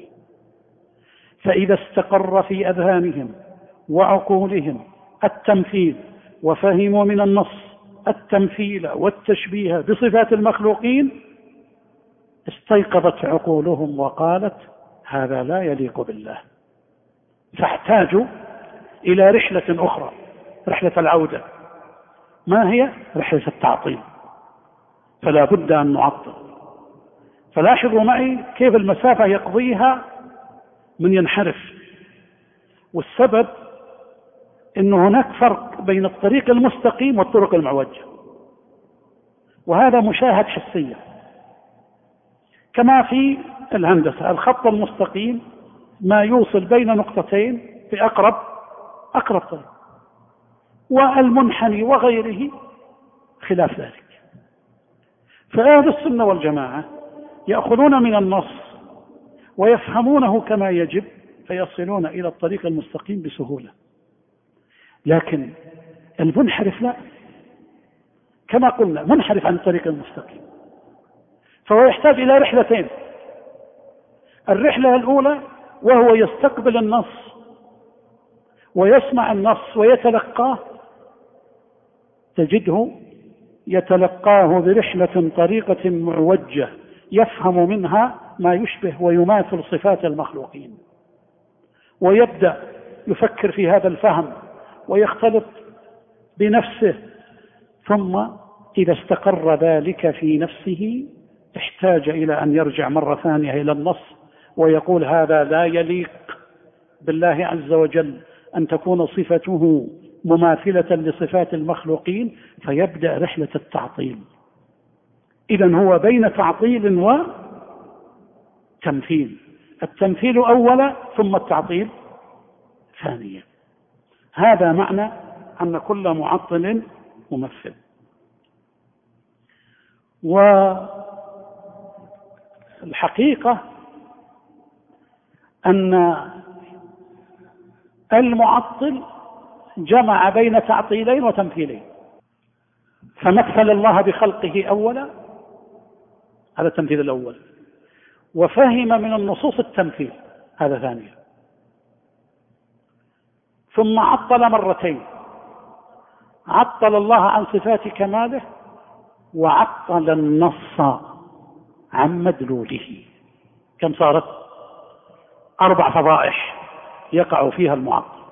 فإذا استقر في أذهانهم وعقولهم التمثيل وفهموا من النص التمثيل والتشبيه بصفات المخلوقين استيقظت عقولهم وقالت هذا لا يليق بالله، فاحتاجوا إلى رحلة أخرى، رحلة العودة. ما هي؟ رحلة التعطيل. فلا بد أن نعطل. فلاحظوا معي كيف المسافة يقضيها من ينحرف، والسبب أنه هناك فرق بين الطريق المستقيم والطرق المعوجة، وهذا مشاهد حسيا كما في الهندسة. الخط المستقيم ما يوصل بين نقطتين في أقرب طريق، والمنحني وغيره خلاف ذلك. فأهل السنة والجماعة يأخذون من النص ويفهمونه كما يجب فيصلون إلى الطريق المستقيم بسهولة. لكن المنحرف لا، كما قلنا منحرف عن الطريق المستقيم، فهو يحتاج إلى رحلتين. الرحلة الأولى وهو يستقبل النص ويسمع النص ويتلقاه، تجده يتلقاه برحلة طريقة معوجة يفهم منها ما يشبه ويماثل صفات المخلوقين، ويبدأ يفكر في هذا الفهم ويختلط بنفسه، ثم إذا استقر ذلك في نفسه احتاج إلى أن يرجع مرة ثانية إلى النص ويقول هذا لا يليق بالله عز وجل أن تكون صفته مماثلة لصفات المخلوقين، فيبدأ رحلة التعطيل. إذن هو بين تعطيل وتمثيل، التمثيل أولا ثم التعطيل ثانيا. هذا معنى أن كل معطل ممثل. والحقيقة أن المعطل جمع بين تعطيلين وتمثيلين، فمثل الله بخلقه أولا، هذا التمثيل الأول، وفهم من النصوص التمثيل، هذا ثانيا، ثم عطل مرتين، عطل الله عن صفات كماله وعطل النص عن مدلوله. كم صارت؟ 4 فضائح يقع فيها المعطل،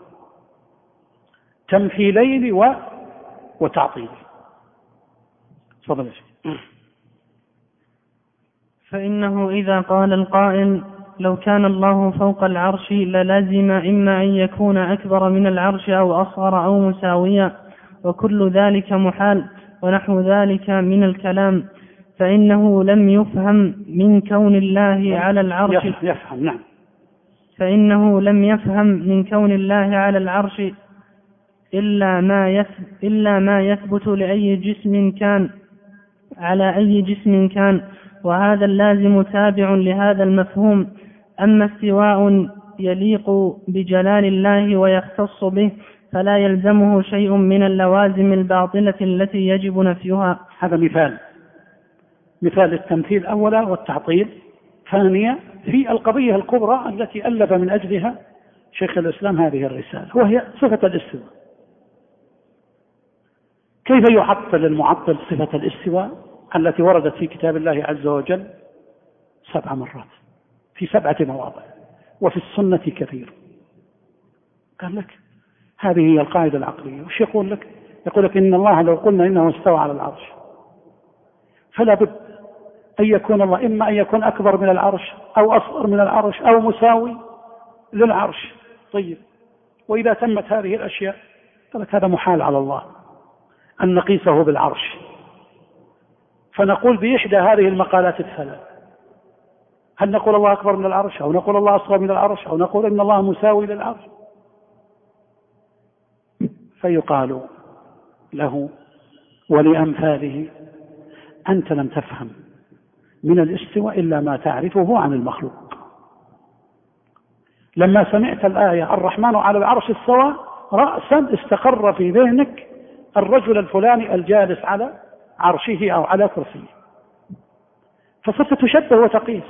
تمثيلين وتعطيل. تفضل يا شيخ. فإنه إذا قال القائل لو كان الله فوق العرش للازم إما أن يكون أكبر من العرش أو أصغر أو مساويا، وكل ذلك محال ونحو ذلك من الكلام، فإنه لم يفهم من كون الله على العرش يفهم نعم. فإنه لم يفهم من كون الله على العرش إلا ما يثبت لأي جسم كان على أي جسم كان، وهذا اللازم تابع لهذا المفهوم. أما استواء يليق بجلال الله ويختص به فلا يلزمه شيء من اللوازم الباطلة التي يجب نفيها. هذا مثال التمثيل أولا والتعطيل ثانيا في القضية الكبرى التي ألف من أجلها شيخ الإسلام هذه الرسالة، وهي صفة الاستواء. كيف يعطل المعطل صفة الاستواء التي وردت في كتاب الله عز وجل 7 مرات في 7 مواضع، وفي السنة كثير؟ قال لك هذه هي القاعدة العقلية. وش يقول لك؟ يقول لك إن الله لو قلنا إنه استوى على العرش فلا بد أن يكون الله إما أن يكون أكبر من العرش أو أصغر من العرش أو مساوي للعرش. طيب، وإذا تمت هذه الأشياء قال لك هذا محال على الله أن نقيسه بالعرش، فنقول بإحدى هذه المقالات الثلاث: هل نقول الله أكبر من العرش، أو نقول الله أصغر من العرش، أو نقول إن الله مساوي للعرش؟ فيقال له ولأمثاله: أنت لم تفهم من الاستواء إلا ما تعرفه عن المخلوق. لما سمعت الآية الرحمن على العرش استوى رأسا استقر في ذهنك الرجل الفلاني الجالس على عرشه أو على كرسيه، فصرت تشبه وتقيس.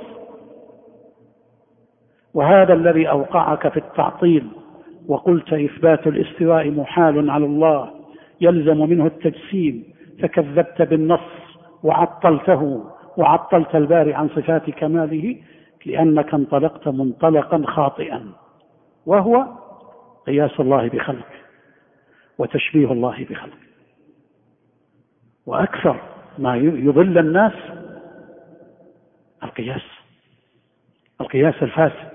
وهذا الذي أوقعك في التعطيل وقلت إثبات الاستواء محال على الله يلزم منه التجسيم، فكذبت بالنص وعطلته وعطلت الباري عن صفات كماله، لأنك انطلقت منطلقا خاطئا، وهو قياس الله بخلقه وتشبيه الله بخلقه. وأكثر ما يضل الناس القياس الفاسد.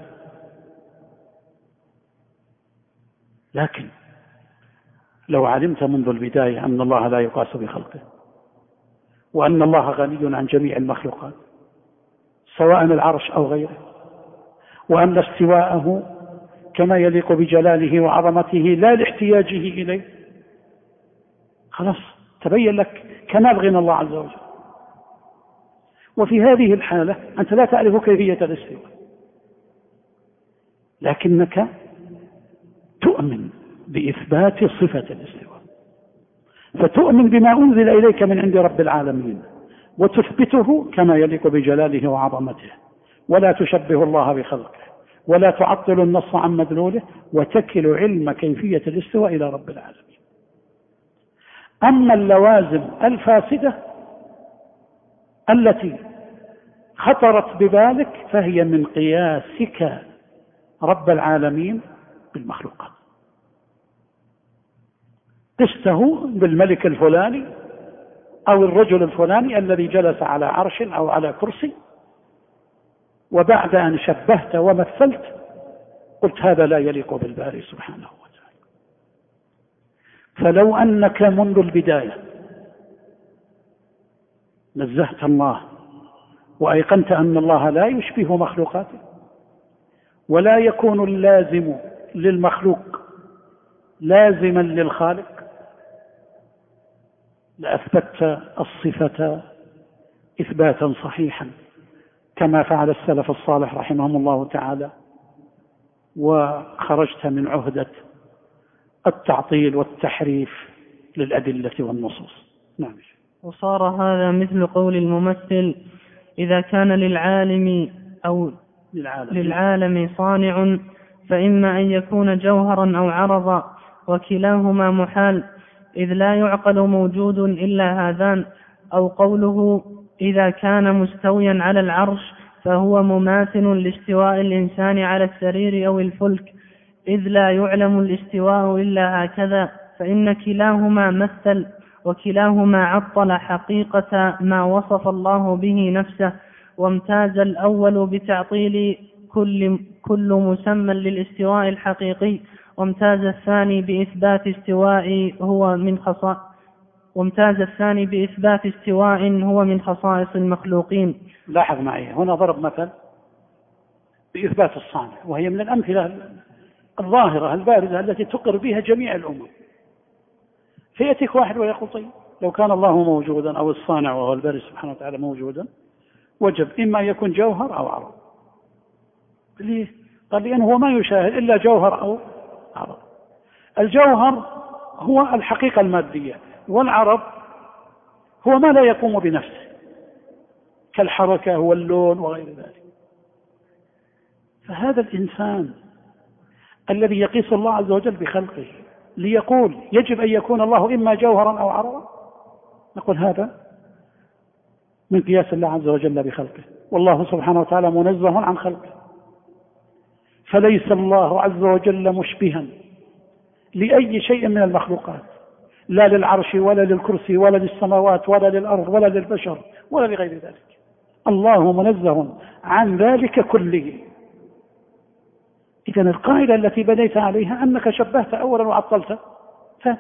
لكن لو علمت منذ البداية أن الله لا يقاس بخلقه، وأن الله غني عن جميع المخلوقات سواء العرش أو غيره، وأن استواءه كما يليق بجلاله وعظمته لا لاحتياجه إليه، خلاص تبين لك كمال غنى الله عز وجل. وفي هذه الحالة أنت لا تعرف كيفية الاستواء، لكنك تؤمن بإثبات صفة الاستواء، فتؤمن بما أنزل إليك من عند رب العالمين وتثبته كما يليق بجلاله وعظمته، ولا تشبه الله بخلقه، ولا تعطل النص عن مدلوله، وتكل علم كيفية الاستواء إلى رب العالمين. أما اللوازم الفاسدة التي خطرت ببالك فهي من قياسك رب العالمين بالمخلوقات. قسته بالملك الفلاني أو الرجل الفلاني الذي جلس على عرش أو على كرسي، وبعد أن شبهت ومثلت قلت هذا لا يليق بالباري سبحانه وتعالى. فلو أنك منذ البداية نزهت الله وأيقنت أن الله لا يشبه مخلوقاته، ولا يكون اللازم للمخلوق لازما للخالق، لأثبتت الصفة إثباتا صحيحا كما فعل السلف الصالح رحمهم الله تعالى، وخرجت من عهدة التعطيل والتحريف للأدلة والنصوص. نعم. وصار هذا مثل قول الممثل: إذا كان للعالم أو للعالم صانع فإما أن يكون جوهرا أو عرضا، وكلاهما محال، إذ لا يعقل موجود إلا هذان. أو قوله: إذا كان مستويا على العرش فهو مماثل لاستواء الإنسان على السرير أو الفلك، إذ لا يعلم الاستواء إلا هكذا، فإن كلاهما مثل، وكلاهما عطل حقيقة ما وصف الله به نفسه، وامتاز الأول بتعطيل كل مسمى للاستواء الحقيقي، وامتاز الثاني بإثبات استواء هو من خصائص المخلوقين. لاحظ معي هنا ضرب مثل بإثبات الصانع، وهي من الأمثلة الظاهرة البارزة التي تقر بها جميع الأمور. فيأتيك واحد ويقول: طيب لو كان الله موجودا أو الصانع وهو الباري سبحانه وتعالى موجودا، وجب إما يكون جوهر أو عرض. ليه؟ قال: لأنه هو ما يشاهد إلا جوهر أو عرض. الجوهر هو الحقيقة المادية، والعرض هو ما لا يقوم بنفسه كالحركة واللون وغير ذلك. فهذا الإنسان الذي يقيس الله عز وجل بخلقه ليقول يجب أن يكون الله إما جوهرا أو عرضا، نقول هذا من قياس الله عز وجل بخلقه، والله سبحانه وتعالى منزه عن خلقه، فليس الله عز وجل مشبها لأي شيء من المخلوقات، لا للعرش ولا للكرسي ولا للسماوات ولا للأرض ولا للبشر ولا لغير ذلك. الله منزه عن ذلك كله. إذن القاعدة التي بنيت عليها أنك شبهت أولا وعطلت ثانيا.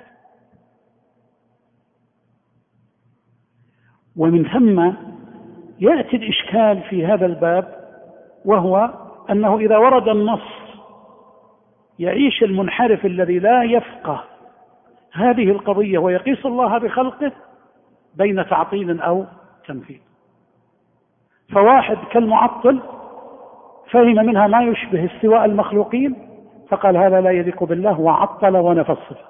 ومن ثم يأتي الإشكال في هذا الباب، وهو أنه إذا ورد النص يعيش المنحرف الذي لا يفقه هذه القضية ويقيس الله بخلقه بين تعطيل أو تمثيل. فواحد كالمعطل فهم منها ما يشبه استواء المخلوقين فقال هذا لا يليق بالله وعطل ونفى الصفة.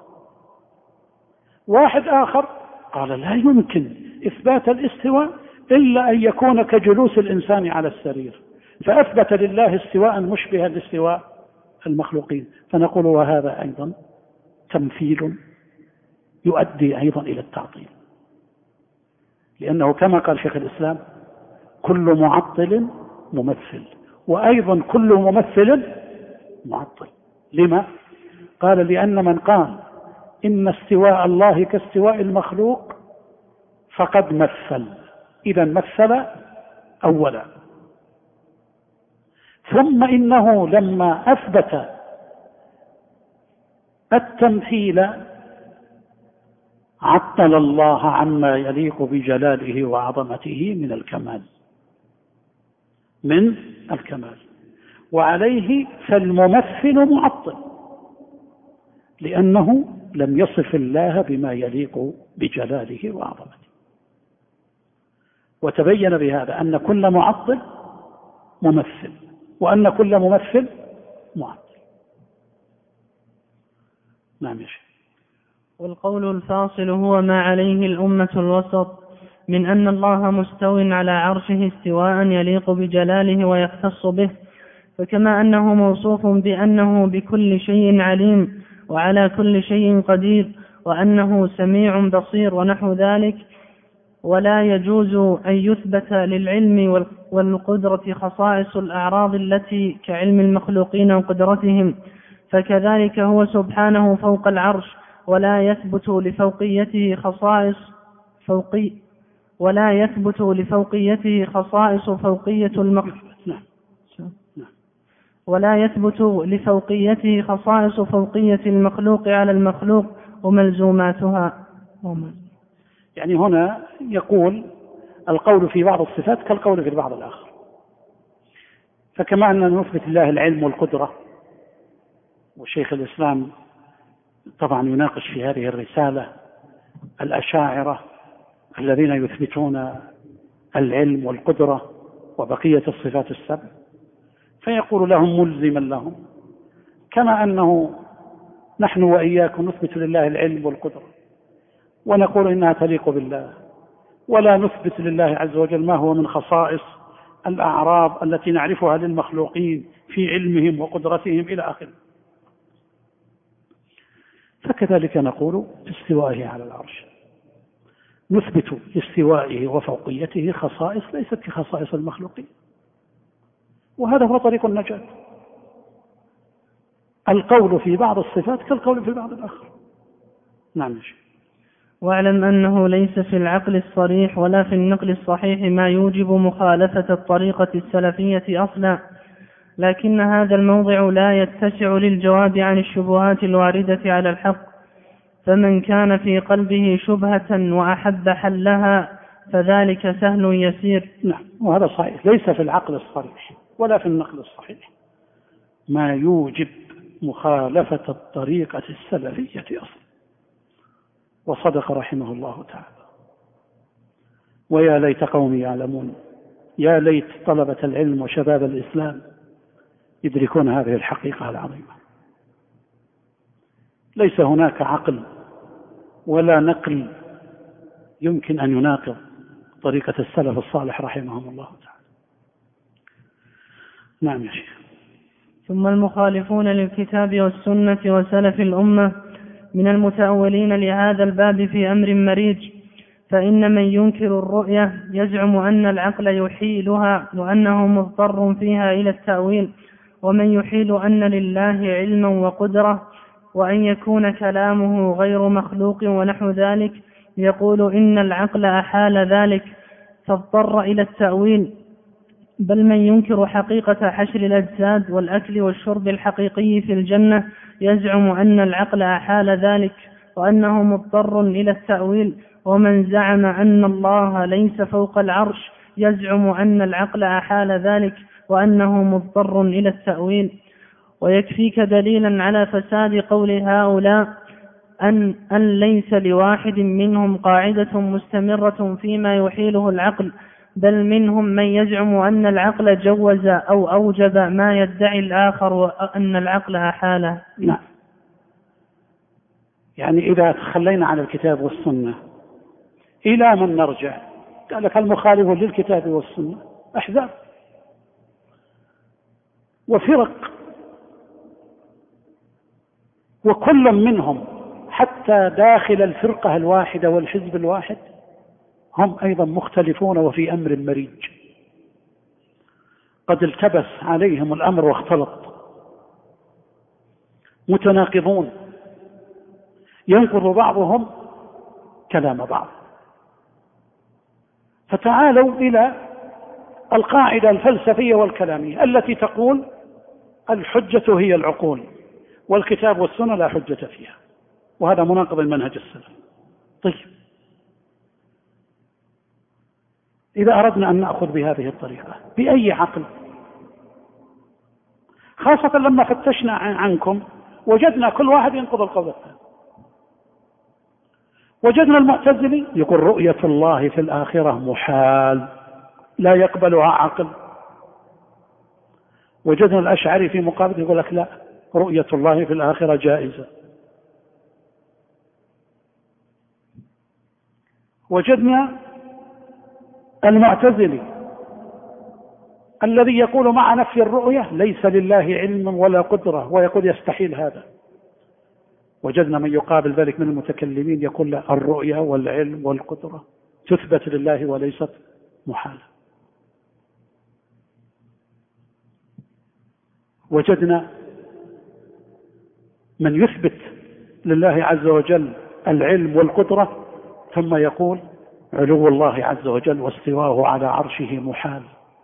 واحد آخر قال لا يمكن إثبات الاستواء إلا أن يكون كجلوس الإنسان على السرير، فأثبت لله استواء مشبها لاستواء المخلوقين، فنقول وهذا أيضا تمثيل يؤدي أيضا إلى التعطيل، لأنه كما قال شيخ الإسلام كل معطل ممثل، وأيضا كل ممثل معطل. لما؟ قال لأن من قال إن استواء الله كاستواء المخلوق فقد مثل، إذا مثل أولا، ثم إنه لما أثبت التمثيل عطل الله عما يليق بجلاله وعظمته من الكمال، وعليه فالممثل معطل، لأنه لم يصف الله بما يليق بجلاله وعظمته. وتبين بهذا أن كل معطل ممثل، وأن كل ممثل معطل. نعم يا شيخ. والقول الفاصل هو ما عليه الأمة الوسط من أن الله مستو على عرشه استواء يليق بجلاله ويختص به، فكما أنه موصوف بأنه بكل شيء عليم وعلى كل شيء قدير وأنه سميع بصير ونحو ذلك، ولا يجوز أن يثبت للعلم والقدرة خصائص الأعراض التي كعلم المخلوقين وقدرتهم، فكذلك هو سبحانه فوق العرش ولا يثبت لفوقيته خصائص فوقية المخلوق على المخلوق وملزوماتها. يعني هنا يقول القول في بعض الصفات كالقول في البعض الآخر، فكما أننا نثبت الله العلم والقدرة، وشيخ الإسلام طبعا يناقش في هذه الرسالة الأشاعرة الذين يثبتون العلم والقدرة وبقية الصفات السبع، فيقول لهم ملزما لهم، كما أنه نحن وإياكم نثبت لله العلم والقدرة ونقول إنها تليق بالله، ولا نثبت لله عز وجل ما هو من خصائص الأعراض التي نعرفها للمخلوقين في علمهم وقدرتهم إلى آخره. فكذلك نقول باستوائه على العرش، نثبت لاستوائه وفوقيته خصائص ليست كخصائص المخلوقين، وهذا هو طريق النجاة. القول في بعض الصفات كالقول في بعض الآخر. نعم. واعلم أنه ليس في العقل الصريح ولا في النقل الصحيح ما يوجب مخالفة الطريقة السلفية أصلا، لكن هذا الموضع لا يتسع للجواب عن الشبهات الواردة على الحق، فمن كان في قلبه شبهة وأحب حلها فذلك سهل يسير. نعم، وهذا صحيح، ليس في العقل الصريح ولا في النقل الصحيح ما يوجب مخالفة الطريقة السلفية أصلا. وصدق رحمه الله تعالى. ويا ليت قومي يعلمون، يا ليت طلبة العلم وشباب الإسلام يدركون هذه الحقيقة العظيمة. ليس هناك عقل ولا نقل يمكن أن يناقض طريقة السلف الصالح رحمهم الله تعالى. نعم يا شيخ. ثم المخالفون للكتاب والسنة وسلف الأمة من المتأولين لهذا الباب في أمر مريج، فإن من ينكر الرؤية يزعم أن العقل يحيلها وأنه مضطر فيها إلى التأويل، ومن يحيل أن لله علما وقدرة وأن يكون كلامه غير مخلوق ونحو ذلك يقول إن العقل أحال ذلك فاضطر إلى التأويل. بل من ينكر حقيقة حشر الأجساد والأكل والشرب الحقيقي في الجنة يزعم أن العقل أحال ذلك وأنه مضطر إلى التأويل. ومن زعم أن الله ليس فوق العرش يزعم أن العقل أحال ذلك وأنه مضطر إلى التأويل. ويكفيك دليلا على فساد قول هؤلاء أن ليس لواحد منهم قاعدة مستمرة فيما يحيله العقل، بل منهم من يزعم أن العقل جوز أو أوجب ما يدعي الآخر وأن العقل أحاله. نعم. يعني إذا تخلينا عن الكتاب والسنة إلى من نرجع؟ قال لك المخالف للكتاب والسنة أحزاب وفرق، وكل منهم حتى داخل الفرقة الواحدة والحزب الواحد هم أيضا مختلفون وفي أمر مريج، قد التبس عليهم الأمر واختلط، متناقضون، ينقض بعضهم كلام بعض. فتعالوا إلى القاعدة الفلسفية والكلامية التي تقول الحجة هي العقول والكتاب والسنة لا حجة فيها، وهذا مناقض المنهج السلفي. طيب، إذا أردنا أن نأخذ بهذه الطريقة بأي عقل؟ خاصة لما فتشنا عنكم وجدنا كل واحد ينقض القول الثاني. وجدنا المعتزلي يقول رؤية الله في الآخرة محال لا يقبلها عقل. وجدنا الأشعري في مقابل يقول لك لا، رؤية الله في الآخرة جائزة. وجدنا المعتزلي الذي يقول مع نفي الرؤية ليس لله علم ولا قدرة، ويقول يستحيل هذا. وجدنا من يقابل ذلك من المتكلمين يقول لا، الرؤية والعلم والقدرة تثبت لله وليست محالة. وجدنا من يثبت لله عز وجل العلم والقدرة ثم يقول علو الله عز وجل واستواءه على عرشه محال،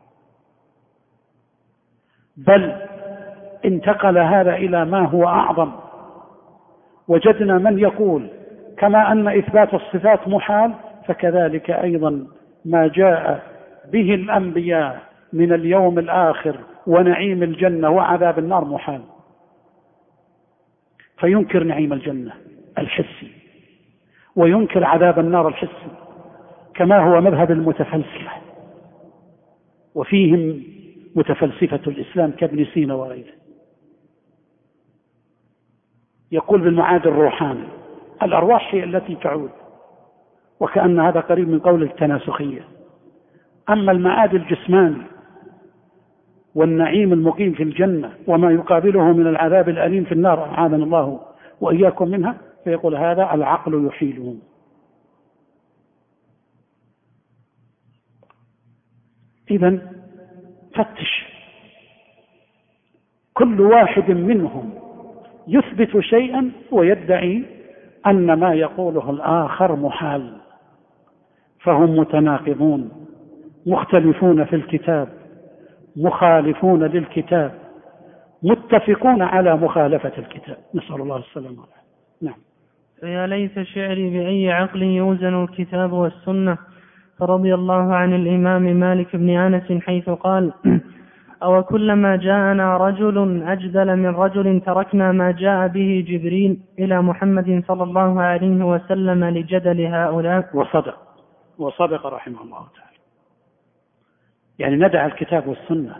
بل انتقل هذا إلى ما هو أعظم. وجدنا من يقول كما أن إثبات الصفات محال فكذلك أيضا ما جاء به الأنبياء من اليوم الآخر ونعيم الجنة وعذاب النار محال، فينكر نعيم الجنة الحسي وينكر عذاب النار الحسي كما هو مذهب المتفلسفة، وفيهم متفلسفة الإسلام كابن سينا وغيره. يقول بالمعاد الروحاني الأرواح هي التي تعود، وكأن هذا قريب من قول التناسخية. أما المعاد الجسماني والنعيم المقيم في الجنة وما يقابله من العذاب الأليم في النار أعاذنا الله وإياكم منها، فيقول هذا العقل يحيله. إذن فتش، كل واحد منهم يثبت شيئا ويدعي أن ما يقوله الآخر محال، فهم متناقضون مختلفون في الكتاب مخالفون للكتاب متفقون على مخالفة الكتاب، نسأل الله السلامة. نعم. فيا ليت شعري بأي عقل يوزن الكتاب والسنة. فرضي الله عن الإمام مالك بن أنس حيث قال أو كلما جاءنا رجل أجدل من رجل تركنا ما جاء به جبريل إلى محمد صلى الله عليه وسلم لجدل هؤلاء. وصدق رحمه الله تعالى. يعني ندع الكتاب والسنة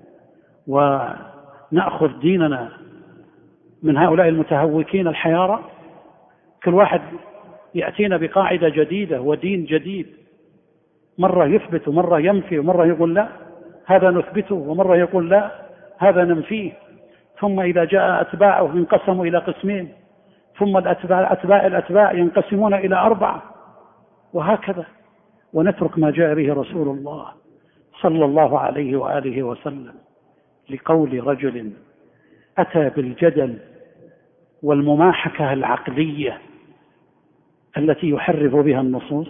ونأخذ ديننا من هؤلاء المتهوكين الحيارى، كل واحد يأتينا بقاعدة جديدة ودين جديد، مرة يثبت ومرة ينفي ومرة يقول لا هذا نثبته ومرة يقول لا هذا ننفيه، ثم إذا جاء أتباعه ينقسموا إلى قسمين، ثم الأتباع ينقسمون إلى 4، وهكذا. ونترك ما جاء به رسول الله صلى الله عليه وآله وسلم لقول رجل أتى بالجدل والمماحكة العقلية التي يحرف بها النصوص.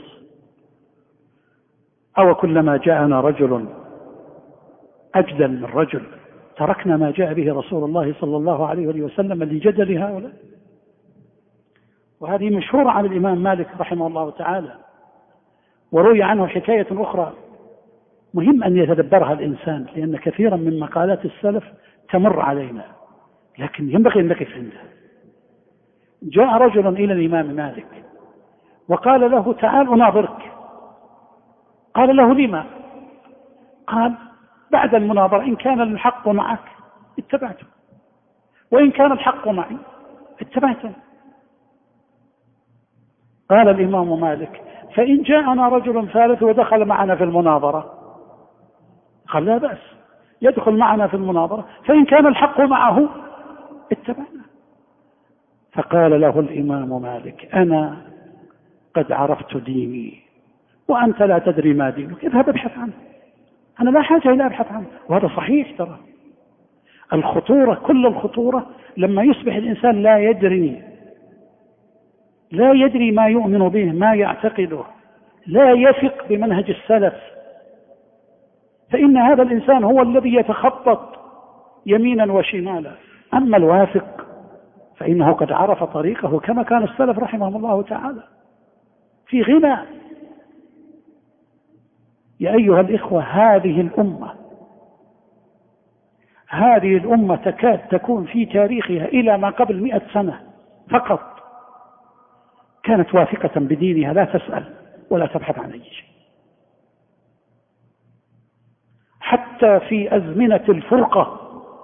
أو كلما جاءنا رجل أجدل من رجل تركنا ما جاء به رسول الله صلى الله عليه وسلم لجدل هؤلاء. وهذه مشهورة عن الإمام مالك رحمه الله تعالى. وروي عنه حكاية أخرى مهم أن يتدبرها الإنسان، لأن كثيرا من مقالات السلف تمر علينا لكن ينبغي أن نقف عندها. جاء رجل إلى الإمام مالك وقال له تعال أناظرك. قال له لما؟ قال بعد المناظرة إن كان الحق معك اتبعته، وإن كان الحق معي اتبعته. قال الإمام مالك فإن جاءنا رجل ثالث ودخل معنا في المناظرة؟ قال لا بأس، يدخل معنا في المناظرة، فإن كان الحق معه اتبعنا. فقال له الإمام مالك: أنا قد عرفت ديني وأنت لا تدري ما دينك، اذهب ابحث عنه، أنا لا حاجة إلى أبحث عنه. وهذا صحيح. ترى الخطورة، كل الخطورة لما يصبح الإنسان لا يدري ما يؤمن به، ما يعتقده، لا يثق بمنهج السلف، فإن هذا الإنسان هو الذي يتخبط يمينا وشمالا. أما الواثق فإنه قد عرف طريقه كما كان السلف رحمهم الله تعالى في غنى. يا أيها الإخوة، هذه الأمة تكاد تكون في تاريخها إلى ما قبل 100 سنة فقط كانت واثقة بدينها، لا تسأل ولا تبحث عن أي شيء. حتى في أزمنة الفرقة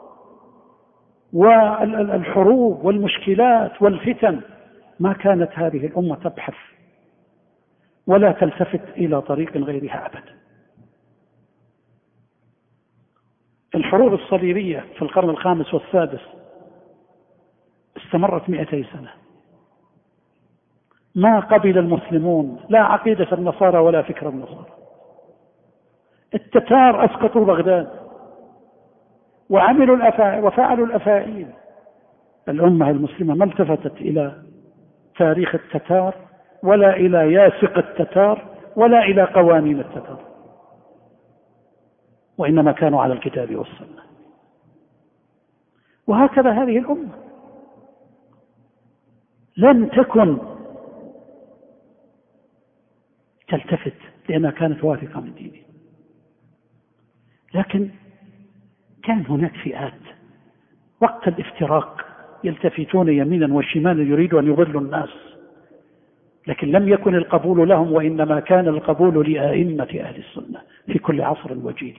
والحروب والمشكلات والفتن ما كانت هذه الأمة تبحث ولا تلتفت إلى طريق غيرها أبدا. الحروب الصليبية في القرن الخامس والسادس استمرت 200 سنة، ما قبل المسلمون لا عقيدة النصارى ولا فكر النصارى. التتار أسقطوا بغداد وعملوا وفعلوا الأفاعيل. الأمة المسلمة ما التفتت إلى تاريخ التتار ولا إلى ياسق التتار ولا إلى قوانين التتار، وإنما كانوا على الكتاب والسنة. وهكذا هذه الأمة لم تكن تلتفت لأنها كانت واثقة من دينها، لكن كان هناك فئات وقت الافتراق يلتفتون يمينا وشمالا يريدوا أن يضلوا الناس، لكن لم يكن القبول لهم، وإنما كان القبول لأئمة أهل السنة في كل عصر وجيل.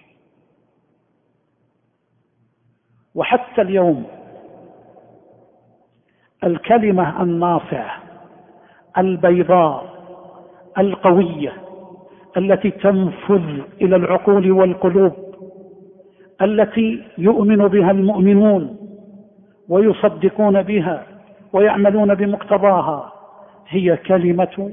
وحتى اليوم الكلمة الناصعة البيضاء القوية التي تنفذ إلى العقول والقلوب، التي يؤمن بها المؤمنون ويصدقون بها ويعملون بمقتضاها، هي كلمة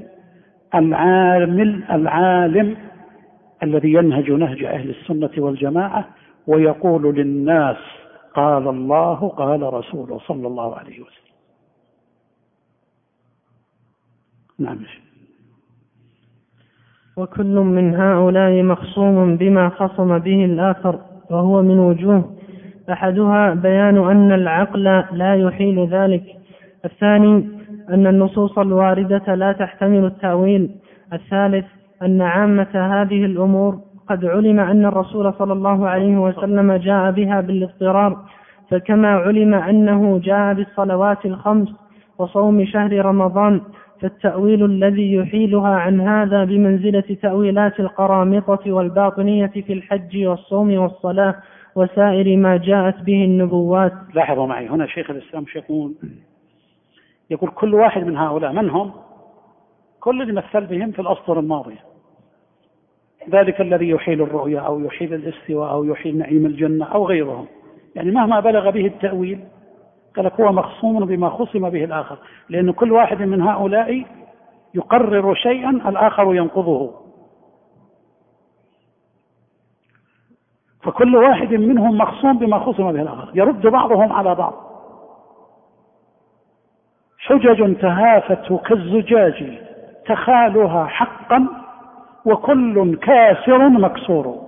العالم الذي ينهج نهج أهل السنة والجماعة ويقول للناس: قال الله قال رسوله صلى الله عليه وسلم. نعم. وكل من هؤلاء مخصوم بما خصم به الآخر، وهو من وجوه: أحدها بيان أن العقل لا يحيل ذلك، الثاني أن النصوص الواردة لا تحتمل التأويل، الثالث أن عامة هذه الأمور قد علم أن الرسول صلى الله عليه وسلم جاء بها بالاضطرار، فكما علم أنه جاء بالصلوات الخمس وصوم شهر رمضان، فالتأويل الذي يحيلها عن هذا بمنزلة تأويلات القرامطة والباطنية في الحج والصوم والصلاة وسائر ما جاءت به النبوات. لاحظوا معي هنا شيخ الإسلام يقول كل واحد من هؤلاء، من هم؟ كل اللي مثل بهم في الأسطر الماضية، ذلك الذي يحيل الرؤيا أو يحيل الاستواء أو يحيل نعيم الجنة أو غيرهم، يعني مهما بلغ به التأويل قال هو مخصوم بما خصم به الآخر، لأن كل واحد من هؤلاء يقرر شيئا الآخر ينقضه، فكل واحد منهم مخصوم بما خصم به الآخر، يرد بعضهم على بعض. حجج تهافت كالزجاج تخالها حقا وكل كاسر مكسور.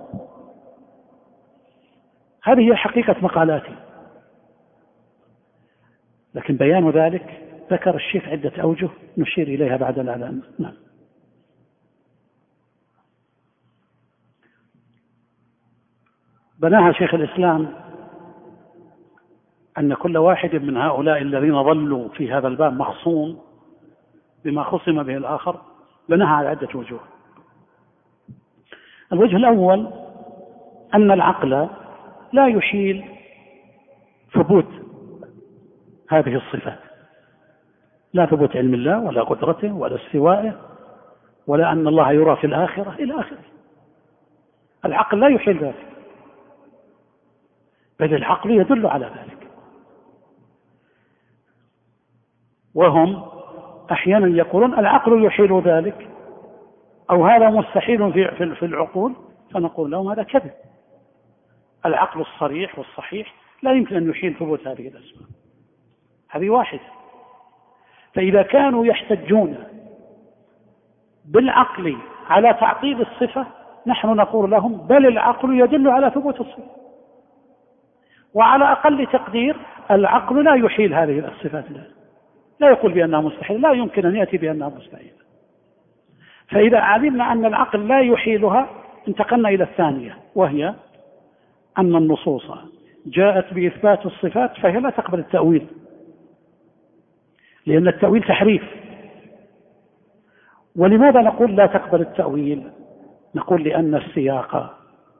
هذه هي حقيقة مقالاتي، لكن بيان ذلك ذكر الشيخ عدة أوجه نشير إليها بعد الإعلان. نعم. بناها شيخ الإسلام أن كل واحد من هؤلاء الذين ظلوا في هذا الباب مخصوم بما خصم به الآخر، بناها على عدة وجوه. الوجه الأول أن العقل لا يحيل ثبوت هذه الصفات، لا ثبوت علم الله ولا قدرته ولا استوائه ولا أن الله يرى في الآخرة إلى آخره. العقل لا يحيل ذلك، بل العقل يدل على ذلك. وهم أحيانا يقولون العقل يحيل ذلك أو هذا مستحيل في العقول، فنقول لهم هذا كذب. العقل الصريح والصحيح لا يمكن أن يحيل ثبوت هذه الأسباب. هذه واحدة. فإذا كانوا يحتجون بالعقل على تعطيل الصفة، نحن نقول لهم بل العقل يدل على ثبوت الصفة، وعلى أقل تقدير العقل لا يحيل هذه الصفات، لا يقول بأنها مستحيل، لا يمكن أن يأتي بأنها مستحيل. فإذا علمنا أن العقل لا يحيلها انتقلنا إلى الثانية، وهي أن النصوص جاءت بإثبات الصفات فهي لا تقبل التأويل، لأن التأويل تحريف. ولماذا نقول لا تقبل التأويل؟ نقول لأن السياق،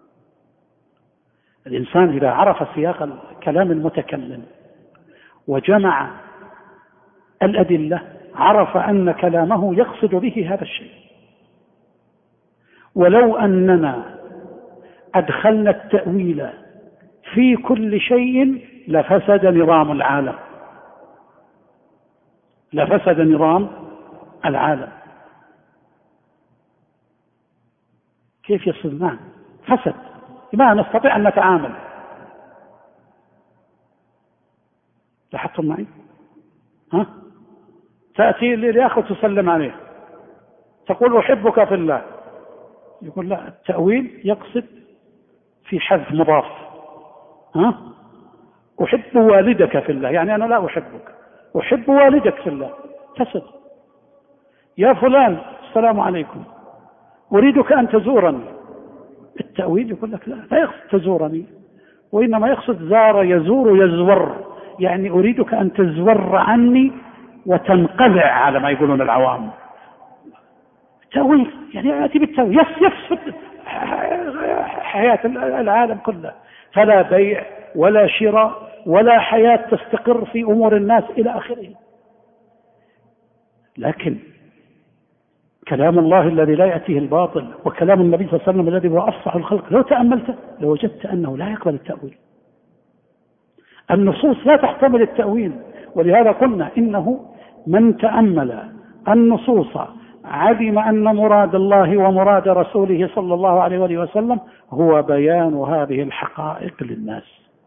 الإنسان إذا عرف سياق كلام المتكلم وجمع الأدلة عرف أن كلامه يقصد به هذا الشيء. ولو أننا أدخلنا التأويل في كل شيء لفسد نظام العالم، لفسد نظام العالم. كيف يصير؟ نعم فسد، ما نستطيع أن نتعامل. لاحظتم معي؟ تأتي لأخ تسلم عليه تقول أحبك في الله، يقول لا، التأويل يقصد في حذف مضاف. أحب والدك في الله، يعني أنا لا أحبك، أحب والدك في الله، فسد. يا فلان السلام عليكم، أريدك أن تزورني. التأويل يقول لك لا يقصد تزورني، وإنما يقصد زار يزور يزور، يعني أريدك أن تزور عني وتنقلع على ما يقولون العوام. التأويل يعني يأتي بالتأويل يفسد حياة العالم كله، فلا بيع ولا شراء ولا حياة تستقر في أمور الناس إلى آخره. لكن كلام الله الذي لا يأتيه الباطل وكلام النبي صلى الله عليه وسلم الذي هو أفصح الخلق لو تأملته لوجدت أنه لا يقبل التأويل. النصوص لا تحتمل التأويل، ولهذا قلنا إنه من تأمل النصوص علم أن مراد الله ومراد رسوله صلى الله عليه وآله وسلم هو بيان هذه الحقائق للناس،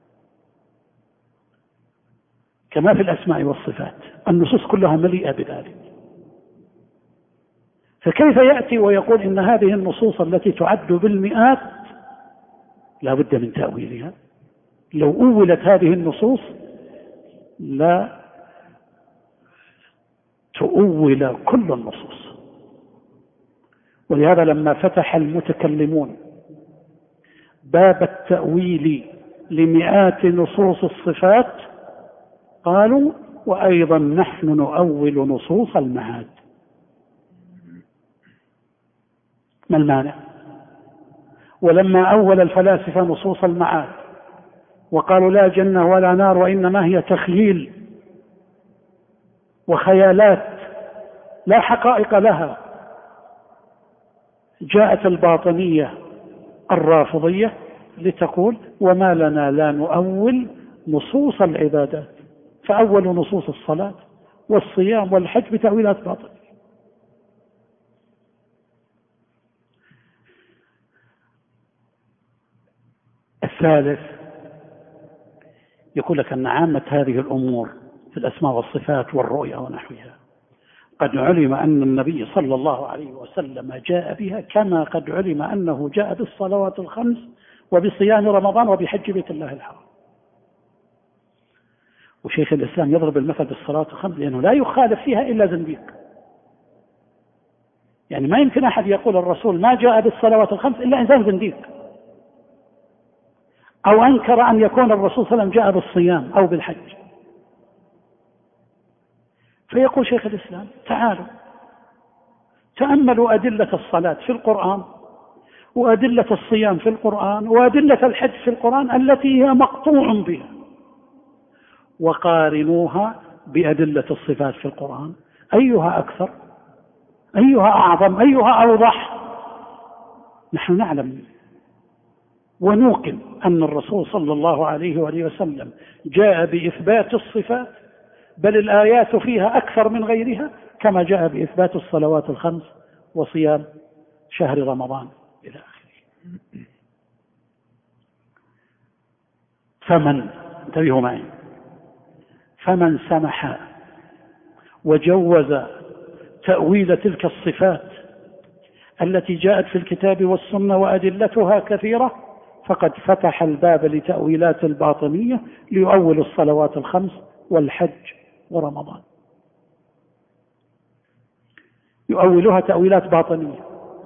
كما في الأسماء والصفات. النصوص كلها مليئة بذلك. فكيف يأتي ويقول إن هذه النصوص التي تعد بالمئات لا بد من تأويلها؟ لو أولت هذه النصوص لا تؤول كل النصوص. ولهذا لما فتح المتكلمون باب التأويل لمئات نصوص الصفات قالوا وأيضا نحن نؤول نصوص المعاد. ما المانع؟ ولما أول الفلاسفة نصوص المعاد وقالوا لا جنة ولا نار وإنما هي تخييل وخيالات لا حقائق لها، جاءت الباطنية الرافضية لتقول وما لنا لا نؤول نصوص العبادات، فأول نصوص الصلاة والصيام والحج بتأويلات باطنية. الثالث يقول لك أن عامة هذه الأمور في الأسماء والصفات والرؤيا ونحوها قد علم أن النبي صلى الله عليه وسلم جاء بها، كما قد علم أنه جاء بالصلوات الخمس وبصيام رمضان وبحج بيت الله الحرام. وشيخ الإسلام يضرب المثل بالصلاة الخمس لأنه لا يخالف فيها إلا زنديق. يعني ما يمكن أحد يقول الرسول ما جاء بالصلوات الخمس إلا إنسان زنديق، أو أنكر أن يكون الرسول صلى الله عليه وسلم جاء بالصيام أو بالحج. فيقول شيخ الإسلام تعالوا تأملوا أدلة الصلاة في القرآن وأدلة الصيام في القرآن وأدلة الحج في القرآن التي هي مقطوع بها، وقارنوها بأدلة الصفات في القرآن، أيها أكثر، أيها أعظم، أيها أوضح؟ نحن نعلم ونوقن أن الرسول صلى الله عليه وآله وسلم جاء بإثبات الصفات بل الآيات فيها أكثر من غيرها، كما جاء بإثبات الصلوات الخمس وصيام شهر رمضان إلى آخره. انتبهوا معي، فمن سمح وجوز تأويل تلك الصفات التي جاءت في الكتاب والسنة وأدلتها كثيرة، فقد فتح الباب لتأويلات الباطنية ليؤول الصلوات الخمس والحج ورمضان، يؤولها تأويلات باطنية،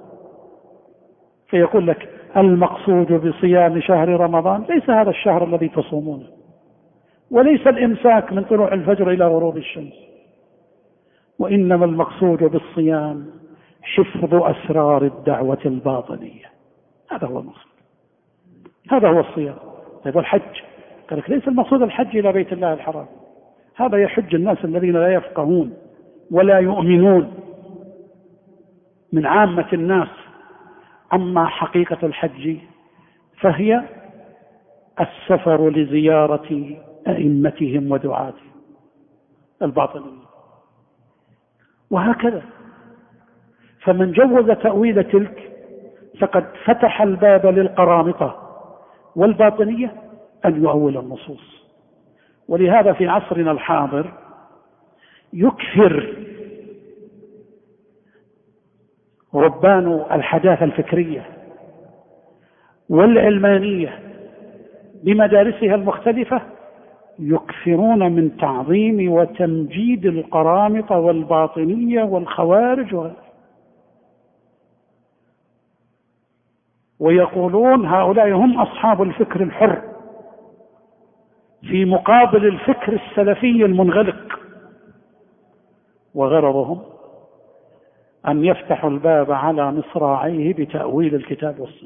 فيقول لك المقصود بصيام شهر رمضان ليس هذا الشهر الذي تصومونه، وليس الإمساك من طلوع الفجر إلى غروب الشمس، وإنما المقصود بالصيام حفظ أسرار الدعوة الباطنية. هذا هو المقصود، هذا هو الصيام. طيب والحج؟ قال لك ليس المقصود الحج إلى بيت الله الحرام، هذا يحج الناس الذين لا يفقهون ولا يؤمنون من عامة الناس. أما حقيقة الحج فهي السفر لزيارة أئمتهم ودعاتهم الباطنيين، وهكذا. فمن جوز تأويل تلك فقد فتح الباب للقرامطة والباطنية أن يؤول النصوص. ولهذا في عصرنا الحاضر يكثر ربان الحداثة الفكرية والعلمانية بمدارسها المختلفة يكثرون من تعظيم وتمجيد القرامطة والباطنية والخوارج ويقولون هؤلاء هم أصحاب الفكر الحر في مقابل الفكر السلفي المنغلق، وغرضهم أن يفتحوا الباب على مصراعيه بتأويل الكتاب والسنة.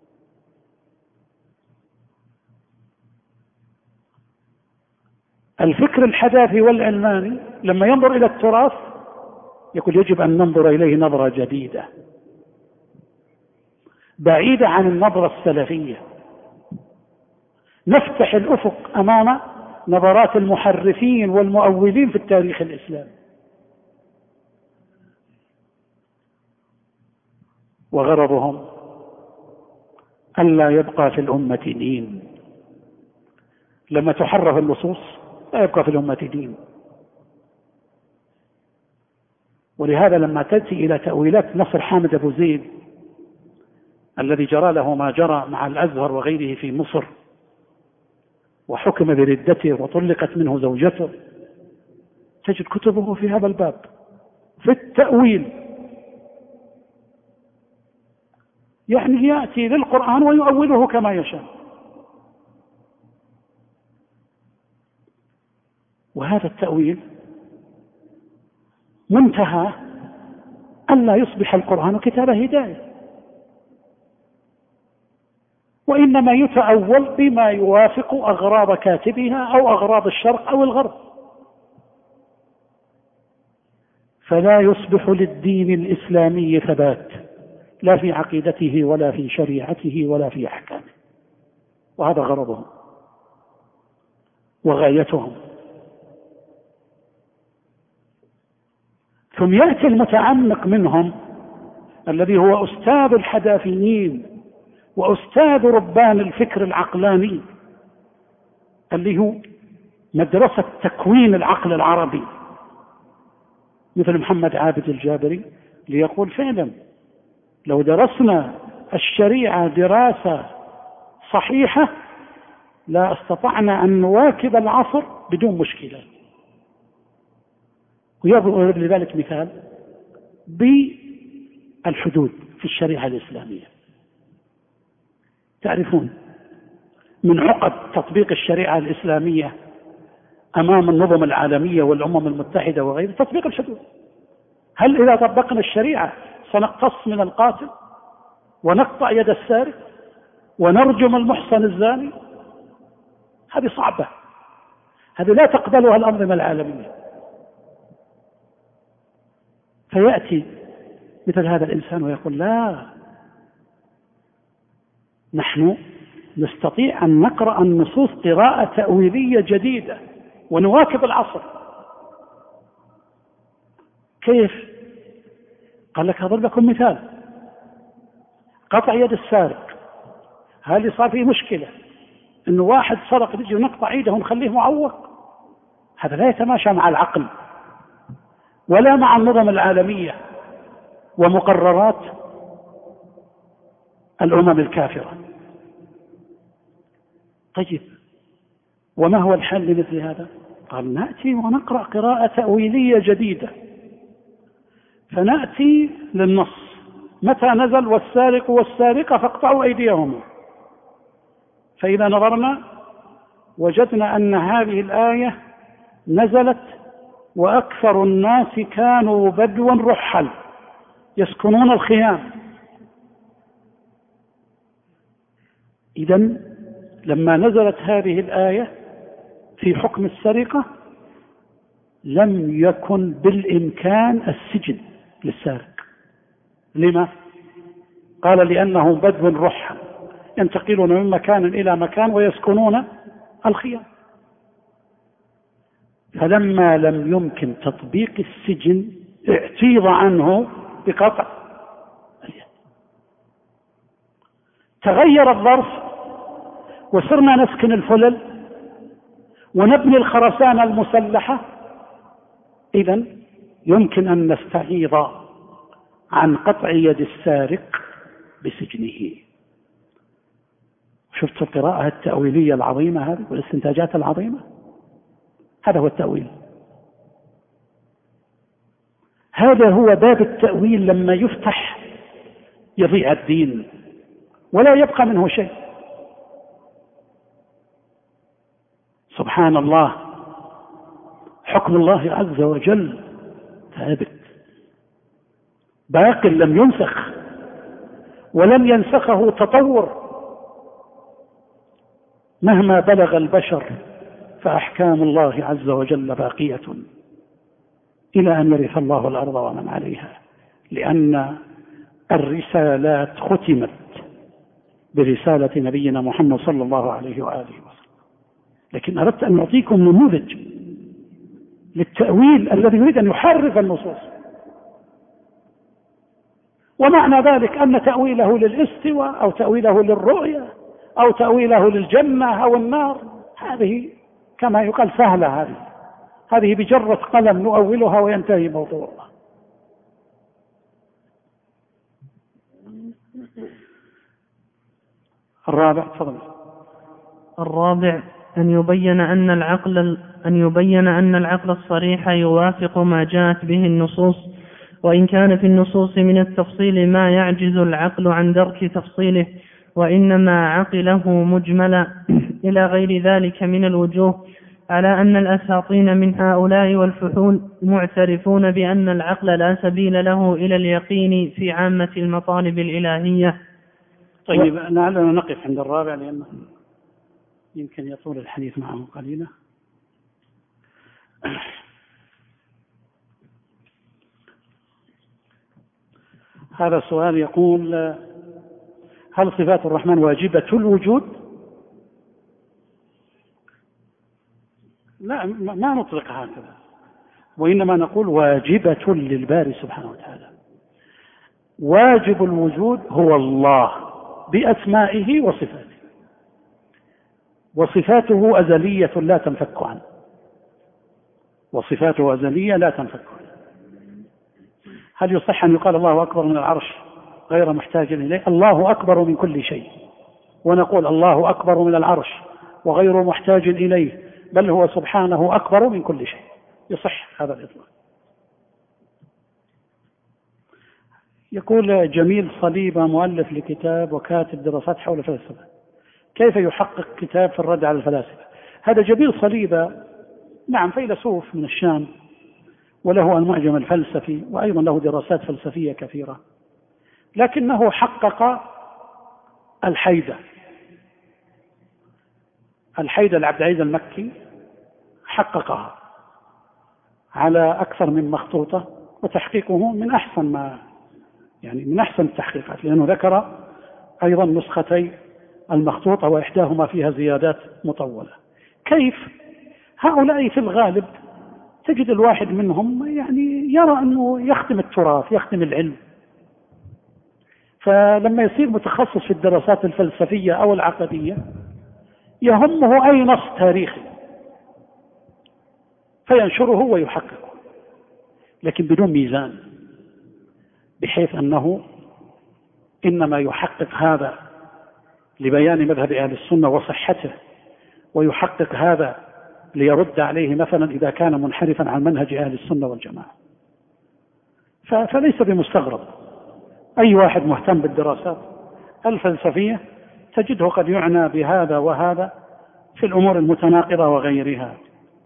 الفكر الحداثي والعلماني لما ينظر إلى التراث يقول يجب أن ننظر إليه نظرة جديدة بعيدة عن النظرة السلفية، نفتح الأفق أمام نظرات المحرفين والمؤولين في التاريخ الإسلامي. وغرضهم ألا يبقى في الأمة دين. لما تحرف النصوص لا يبقى في الأمة دين. ولهذا لما تأتي إلى تأويلات نصر حامد أبو زيد الذي جرى له ما جرى مع الأزهر وغيره في مصر وحكم بردته وطلقت منه زوجته، تجد كتبه في هذا الباب في التأويل، يعني يأتي للقرآن ويؤوله كما يشاء. وهذا التأويل منتهى ألا يصبح القرآن كتاب هداية، وإنما يتأول بما يوافق أغراض كاتبها أو أغراض الشرق أو الغرب، فلا يصبح للدين الإسلامي ثبات لا في عقيدته ولا في شريعته ولا في أحكامه. وهذا غرضهم وغايتهم. ثم يأتي المتعمق منهم الذي هو أستاذ الحداثيين وأستاذ ربان الفكر العقلاني اللي هو مدرسة تكوين العقل العربي مثل محمد عابد الجابري، ليقول فعلا لو درسنا الشريعة دراسة صحيحة لا استطعنا أن نواكب العصر بدون مشكلة. ويضرب لذلك مثال بالحدود في الشريعة الإسلامية. تعرفون من عقد تطبيق الشريعة الإسلامية أمام النظم العالمية والأمم المتحدة وغيرها تطبيق الحدود. هل إذا طبقنا الشريعة سنقتص من القاتل ونقطع يد السارق ونرجم المحصن الزاني؟ هذه صعبة، هذه لا تقبلها الأنظمة العالمية. فيأتي مثل هذا الإنسان ويقول لا، نحن نستطيع أن نقرأ النصوص قراءة تأويلية جديدة ونواكب العصر كيف؟ قال لك أضرب لكم مثال. قطع يد السارق، هل صار فيه مشكلة إنه واحد سرق نجي ونقطع ايده ونخليه معوق؟ هذا لا يتماشى مع العقل ولا مع النظم العالمية ومقررات الأمم الكافرة. طيب، وما هو الحل لمثل هذا؟ قال نأتي ونقرأ قراءة تأويلية جديدة، فنأتي للنص متى نزل والسارق والسارقة فاقطعوا أيديهما، فإذا نظرنا وجدنا أن هذه الآية نزلت وأكثر الناس كانوا بدوا رحل يسكنون الخيام. إذن لما نزلت هذه الآية في حكم السرقة لم يكن بالإمكان السجن للسارق. لما؟ قال لأنهم بدو رحل ينتقلون من مكان إلى مكان ويسكنون الخيام. فلما لم يمكن تطبيق السجن اعتيض عنه بقطع اليد. تغير الظرف وصرنا نسكن الفلل ونبني الخرسانة المسلحة، إذن يمكن أن نستعيض عن قطع يد السارق بسجنه. شفت القراءة التأويلية العظيمة هذه والاستنتاجات العظيمة؟ هذا هو التأويل. هذا هو باب التأويل. لما يفتح يضيع الدين ولا يبقى منه شيء. سبحان الله، حكم الله عز وجل ثابت باق لم ينسخ ولم ينسخه تطور. مهما بلغ البشر فأحكام الله عز وجل باقية إلى أن يرث الله الأرض ومن عليها، لأن الرسالات ختمت برسالة نبينا محمد صلى الله عليه وآله وسلم. لكن أردت أن أعطيكم نموذج للتأويل الذي يريد أن يحرف النصوص، ومعنى ذلك أن تأويله للاستواء أو تأويله للرؤية أو تأويله للجنة أو النار هذه كما يقال سهلة، هذه بجرة قلم نؤولها وينتهي موضوعها. الرابع، تفضل. الرابع أن يبين أن العقل الصريح يوافق ما جاءت به النصوص، وإن كان في النصوص من التفصيل ما يعجز العقل عن درك تفصيله، وإنما عقله مجملا إلى غير ذلك من الوجوه، على أن الأساطين من هؤلاء والفحول معترفون بأن العقل لا سبيل له إلى اليقين في عامة المطالب الإلهية. طيب، لعلنا نقف عند الرابع لأنه يمكن يطول الحديث معه قليلا. هذا السؤال يقول: هل صفات الرحمن واجبة الوجود؟ لا، ما نطلق هكذا، وإنما نقول واجبة للباري سبحانه وتعالى. واجب الوجود هو الله بأسمائه وصفاته، وصفاته أزلية لا تنفك عنه، وصفاته أزلية لا تنفك عنه. هل يصح أن يقال الله أكبر من العرش غير محتاج إليه؟ الله أكبر من كل شيء، ونقول الله أكبر من العرش وغير محتاج إليه، بل هو سبحانه أكبر من كل شيء. يصح هذا الإطلاق. يقول جميل صليبة مؤلف لكتاب وكاتب دراسات حول الفلسفة، كيف يحقق كتاب في الرد على الفلاسفة؟ هذا جميل صليبة نعم فيلسوف من الشام، وله المعجم الفلسفي، وأيضا له دراسات فلسفية كثيرة، لكنه حقق الحيدة لعبد العزيز المكي حققها على أكثر من مخطوطة، وتحقيقه من أحسن من أحسن التحقيقات، لأنه ذكر أيضا نسختي المخطوطة وإحداهما فيها زيادات مطولة. كيف؟ هؤلاء في الغالب تجد الواحد منهم يعني يرى أنه يخدم التراث، يخدم العلم، فلما يصير متخصص في الدراسات الفلسفية أو العقدية يهمه أي نص تاريخي فينشره ويحققه، لكن بدون ميزان، بحيث أنه إنما يحقق هذا لبيان مذهب أهل السنة وصحته، ويحقق هذا ليرد عليه مثلا إذا كان منحرفا عن منهج أهل السنة والجماعة. فليس بمستغرب أي واحد مهتم بالدراسات الفلسفية تجده قد يعنى بهذا وهذا في الأمور المتناقضة وغيرها.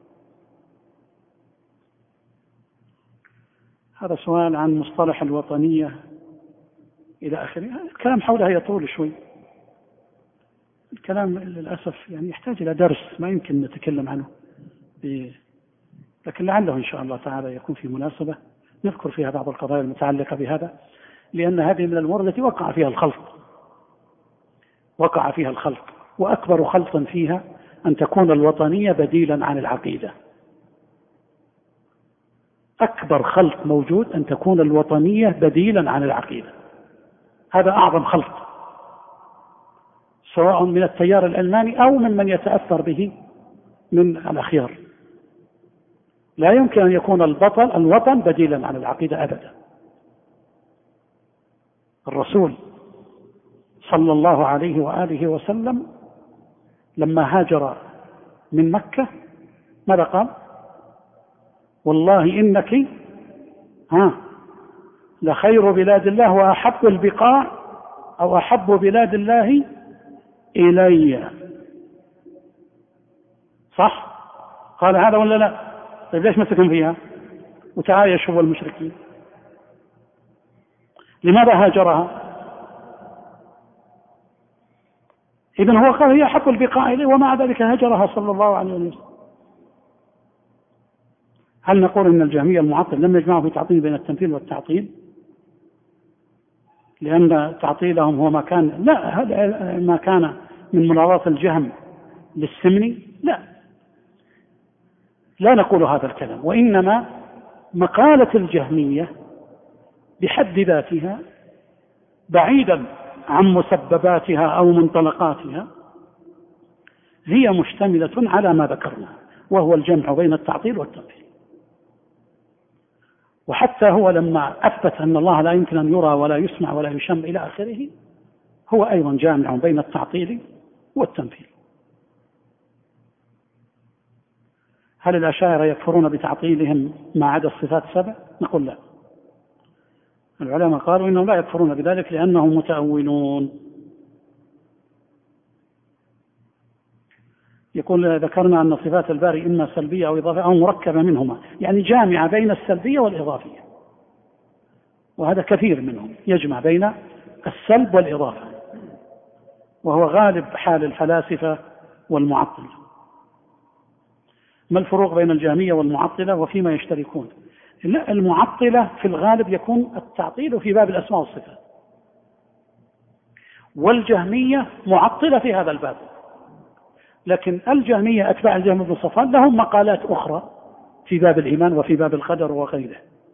هذا سؤال عن مصطلح الوطنية إلى آخره. الكلام حولها يطول شوي، الكلام للأسف يعني يحتاج إلى درس ما يمكن نتكلم عنه، لكن لعله إن شاء الله تعالى يكون في مناسبة نذكر فيها بعض القضايا المتعلقة بهذا، لأن هذه من الأمور التي وقع فيها الخلط، وأكبر خلط فيها أن تكون الوطنية بديلا عن العقيدة. أكبر خلط موجود أن تكون الوطنية بديلا عن العقيدة، هذا أعظم خلط، سواء من التيار الألماني أو من يتأثر به من الأخيار. لا يمكن أن يكون الوطن بديلا عن العقيدة أبدا. الرسول صلى الله عليه وآله وسلم لما هاجر من مكة ماذا قال؟ والله إنك لخير بلاد الله وأحب البقاع أو أحب بلاد الله إلي. صح؟ قال هذا ولا لا؟ طيب ليش ما سكن فيها وتعايش هو المشركين؟ لماذا هاجرها؟ إذن هو قال هي أحب البقاع إلي ومع ذلك هاجرها صلى الله عليه وسلم. هل نقول إن الجهمية المعطل لم يجمعوا في تعطيل بين التمثيل والتعطيل لأن تعطيلهم هو ما كان؟ لا، هذا ما كان من مناظرة الجهم للسمني، لا نقول هذا الكلام، وإنما مقالة الجهمية بحد ذاتها بعيدا عن مسبباتها أو منطلقاتها هي مشتملة على ما ذكرنا، وهو الجمع بين التعطيل والتمثيل. وحتى هو لما أثبت أن الله لا يمكن أن يرى ولا يسمع ولا يشم إلى آخره هو أيضا جامع بين التعطيل والتمثيل. هل الأشاعرة يكفرون بتعطيلهم ما عدا الصفات السبع؟ نقول لا. العلماء قالوا إنهم لا يكفرون بذلك لأنهم متأولون. يقول ذكرنا أن صفات الباري إما سلبية أو إضافية أو مركبة منهما، يعني جامعة بين السلبية والإضافية، وهذا كثير منهم يجمع بين السلب والإضافة، وهو غالب حال الفلاسفة والمعطلة. ما الفروق بين الجهمية والمعطلة وفيما يشتركون؟ لا، المعطلة في الغالب يكون التعطيل في باب الأسماء والصفات، والجهمية معطلة في هذا الباب. لكن الجهمية أتباع الجهم بن صفوان لهم مقالات أخرى في باب الإيمان وفي باب القدر وغيره.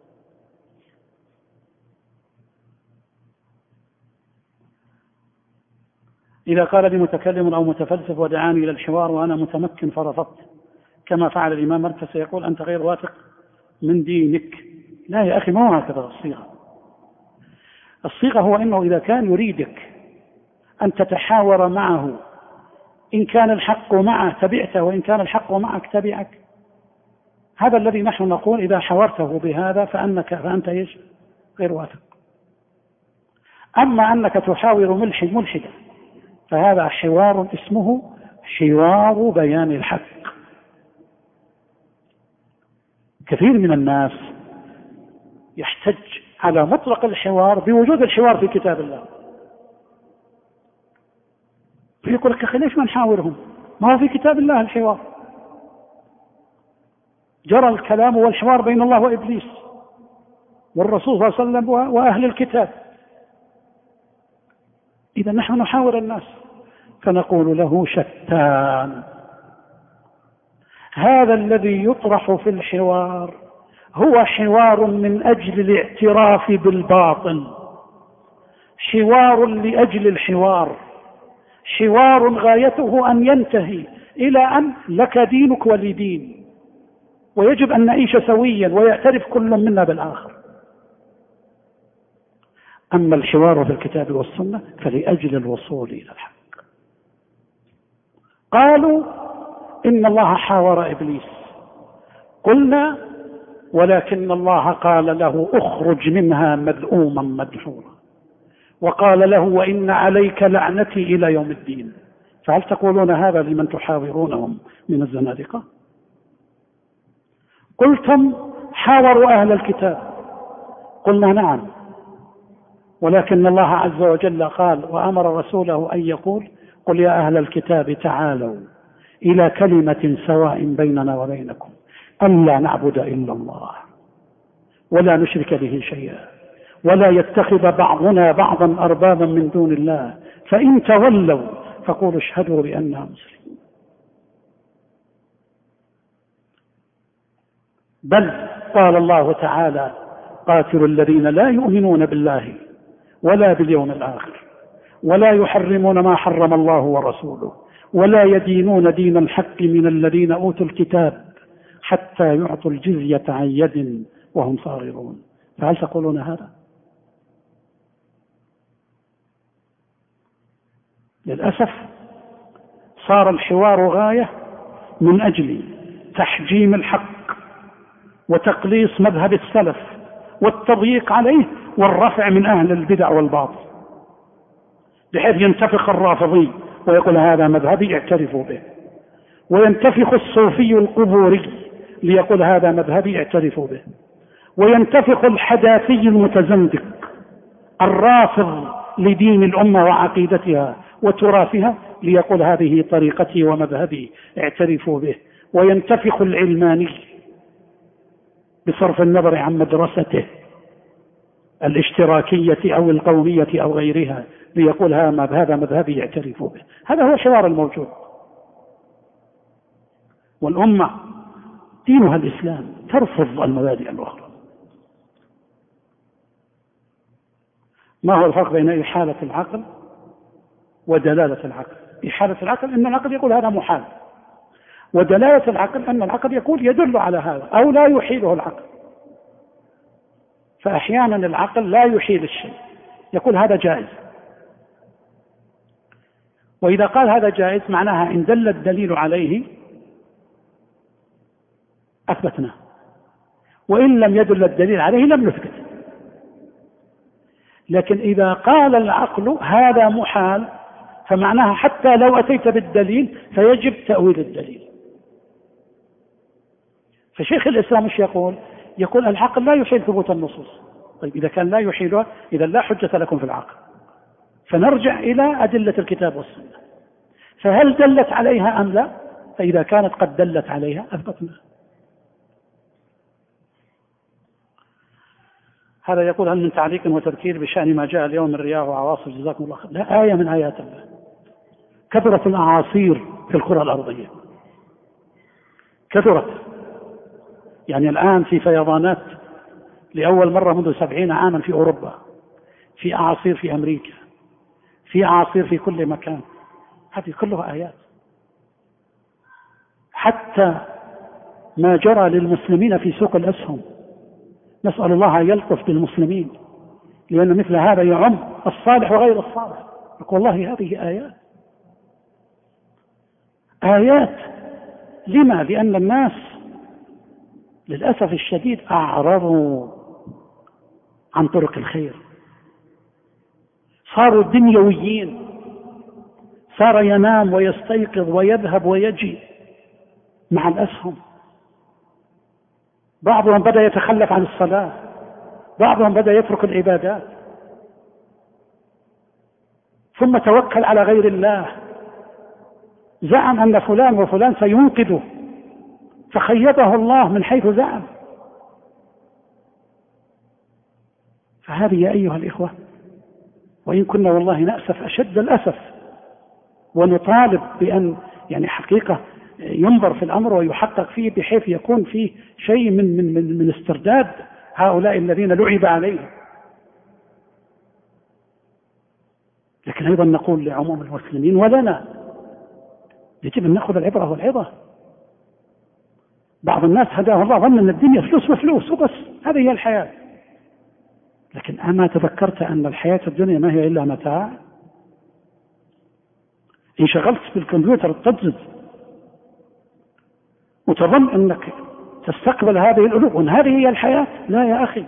إذا قال لي متكلم أو متفلسف ودعاني إلى الحوار وأنا متمكن فرفضت كما فعل الإمام مركز سيقول أنت غير واثق من دينك. لا يا أخي، ما هو هكذا الصيغة هو أنه إذا كان يريدك أن تتحاور معه، إن كان الحق معه تبعته وإن كان الحق معك تبعك. هذا الذي نحن نقول إذا حاورته بهذا فأنت إيش؟ غير واثق. أما أنك تحاور ملحدا فهذا حوار اسمه حوار بيان الحق. كثير من الناس يحتج على مطلق الحوار بوجود الحوار في كتاب الله، يقول لك أخي ليش ما نحاورهم؟ ما هو في كتاب الله الحوار، جرى الكلام والحوار بين الله وإبليس والرسول صلى الله عليه وسلم وأهل الكتاب. إذا نحن نحاور الناس فنقول له شتان. هذا الذي يطرح في الحوار هو حوار من أجل الاعتراف بالباطل، حوار لأجل الحوار، حوار غايته أن ينتهي إلى أن لك دينك ولي دين، ويجب أن نعيش سويا ويعترف كل منا بالآخر. أما الحوار في الكتاب والسنة فلأجل الوصول إلى الحق. قالوا إن الله حاور إبليس، قلنا ولكن الله قال له اخرج منها مذءوما مدحورا، وقال له وإن عليك لعنتي إلى يوم الدين. فهل تقولون هذا لمن تحاورونهم من الزنادقة؟ قلتم حاوروا أهل الكتاب، قلنا نعم، ولكن الله عز وجل قال وأمر رسوله أن يقول قل يا أهل الكتاب تعالوا إلى كلمة سواء بيننا وبينكم ألا نعبد إلا الله ولا نشرك به شيئا ولا يتخذ بعضنا بعضا أربابا من دون الله فإن تولوا فقولوا اشهدوا بأننا مسلمون. بل قال الله تعالى قاتلوا الذين لا يؤمنون بالله ولا باليوم الآخر ولا يحرمون ما حرم الله ورسوله ولا يدينون دين الحق من الذين أوتوا الكتاب حتى يعطوا الجزية عن يد وهم صاغرون. فهل تقولون هذا؟ للأسف صار الحوار غاية من أجل تحجيم الحق وتقليص مذهب السلف والتضييق عليه والرفع من أهل البدع والباطل، بحيث ينتفخ الرافضي ويقول هذا مذهبي اعترفوا به، وينتفخ الصوفي القبوري ليقول هذا مذهبي اعترفوا به، وينتفخ الحداثي المتزندق الرافض لدين الأمة وعقيدتها وتراثها ليقول هذه طريقتي ومذهبي اعترفوا به، وينتفخ العلماني بصرف النظر عن مدرسته الاشتراكية أو القومية أو غيرها ليقول هذا مذهبي يعترفوا به. هذا هو الحوار الموجود. والأمة دينها الإسلام ترفض المبادئ الأخرى. ما هو الفرق بين إحالة العقل ودلالة العقل؟ إحالة العقل أن العقل يقول هذا محال، ودلالة العقل أن العقل يقول يدل على هذا أو لا يحيله العقل. فأحيانا العقل لا يحيل الشيء، يقول هذا جائز، وإذا قال هذا جائز معناها إن دل الدليل عليه أثبتناه، وإن لم يدل الدليل عليه لم نثبت. لكن إذا قال العقل هذا محال فمعناها حتى لو أتيت بالدليل فيجب تأويل الدليل. فشيخ الإسلام مش يقول العقل لا يحيل ثبوت النصوص. طيب إذا كان لا يحيلها إذا لا حجة لكم في العقل، فنرجع إلى أدلة الكتاب والسنة، فهل دلت عليها أم لا؟ فإذا كانت قد دلت عليها أثبتنا. هذا يقول هل من تعليق وتذكير بشأن ما جاء اليوم من رياح وعواصف جزاكم الله خير؟ لا، آية من آيات الله. كثرت الأعاصير في الكرة الأرضية، كثرت، يعني الآن في فيضانات لأول مرة منذ 70 عاما في أوروبا، في أعاصير في أمريكا، في أعاصير في كل مكان. هذه كلها آيات. حتى ما جرى للمسلمين في سوق الأسهم، نسأل الله أن يلطف بالمسلمين، لأن مثل هذا يعم الصالح وغير الصالح. يقول والله هذه آيات، آيات. لما؟ لأن الناس للأسف الشديد أعرضوا عن طرق الخير، صاروا دنيويين، صار ينام ويستيقظ ويذهب ويجي مع الأسهم. بعضهم بدأ يتخلف عن الصلاة، بعضهم بدأ يترك العبادات، ثم توكل على غير الله، زعم أن فلان وفلان سينقذه فخيبه الله من حيث زعم. فهذه يا أيها الإخوة، وإن كنا والله نأسف أشد الأسف ونطالب بأن يعني حقيقة ينظر في الأمر ويحقق فيه بحيث يكون فيه شيء من استرداد هؤلاء الذين لعب عليهم. لكن أيضا نقول لعموم المسلمين ولنا يجب أن نأخذ العبرة والعظة. بعض الناس هداه الله ظن أن الدنيا فلوس وفلوس وبس، هذه هي الحياة. لكن أما تذكرت أن الحياة الدنيا ما هي إلا متاع؟ إن شغلت بالكمبيوتر تجد وتظن أنك تستقبل هذه الألوف وأن هذه هي الحياة، لا يا أخي.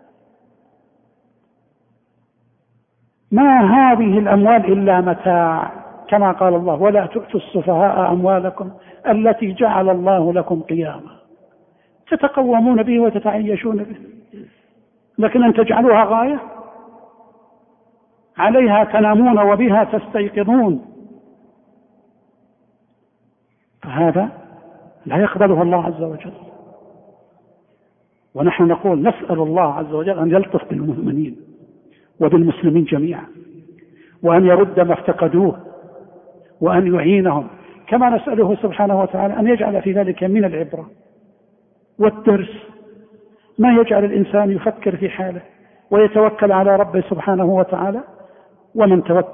ما هذه الأموال إلا متاع، كما قال الله: ولا تؤتوا السفهاء أموالكم التي جعل الله لكم قياما. تتقومون به وتتعيشون به، لكن أن تجعلوها غاية عليها تنامون وبها تستيقظون، فهذا لا يقبله الله عز وجل. ونحن نقول نسأل الله عز وجل أن يلطف بالمؤمنين وبالمسلمين جميعا، وأن يرد ما افتقدوه، وأن يعينهم، كما نسأله سبحانه وتعالى أن يجعل في ذلك من العبرة والدرس ما يجعل الإنسان يفكر في حاله ويتوكل على ربه سبحانه وتعالى. ومن توكل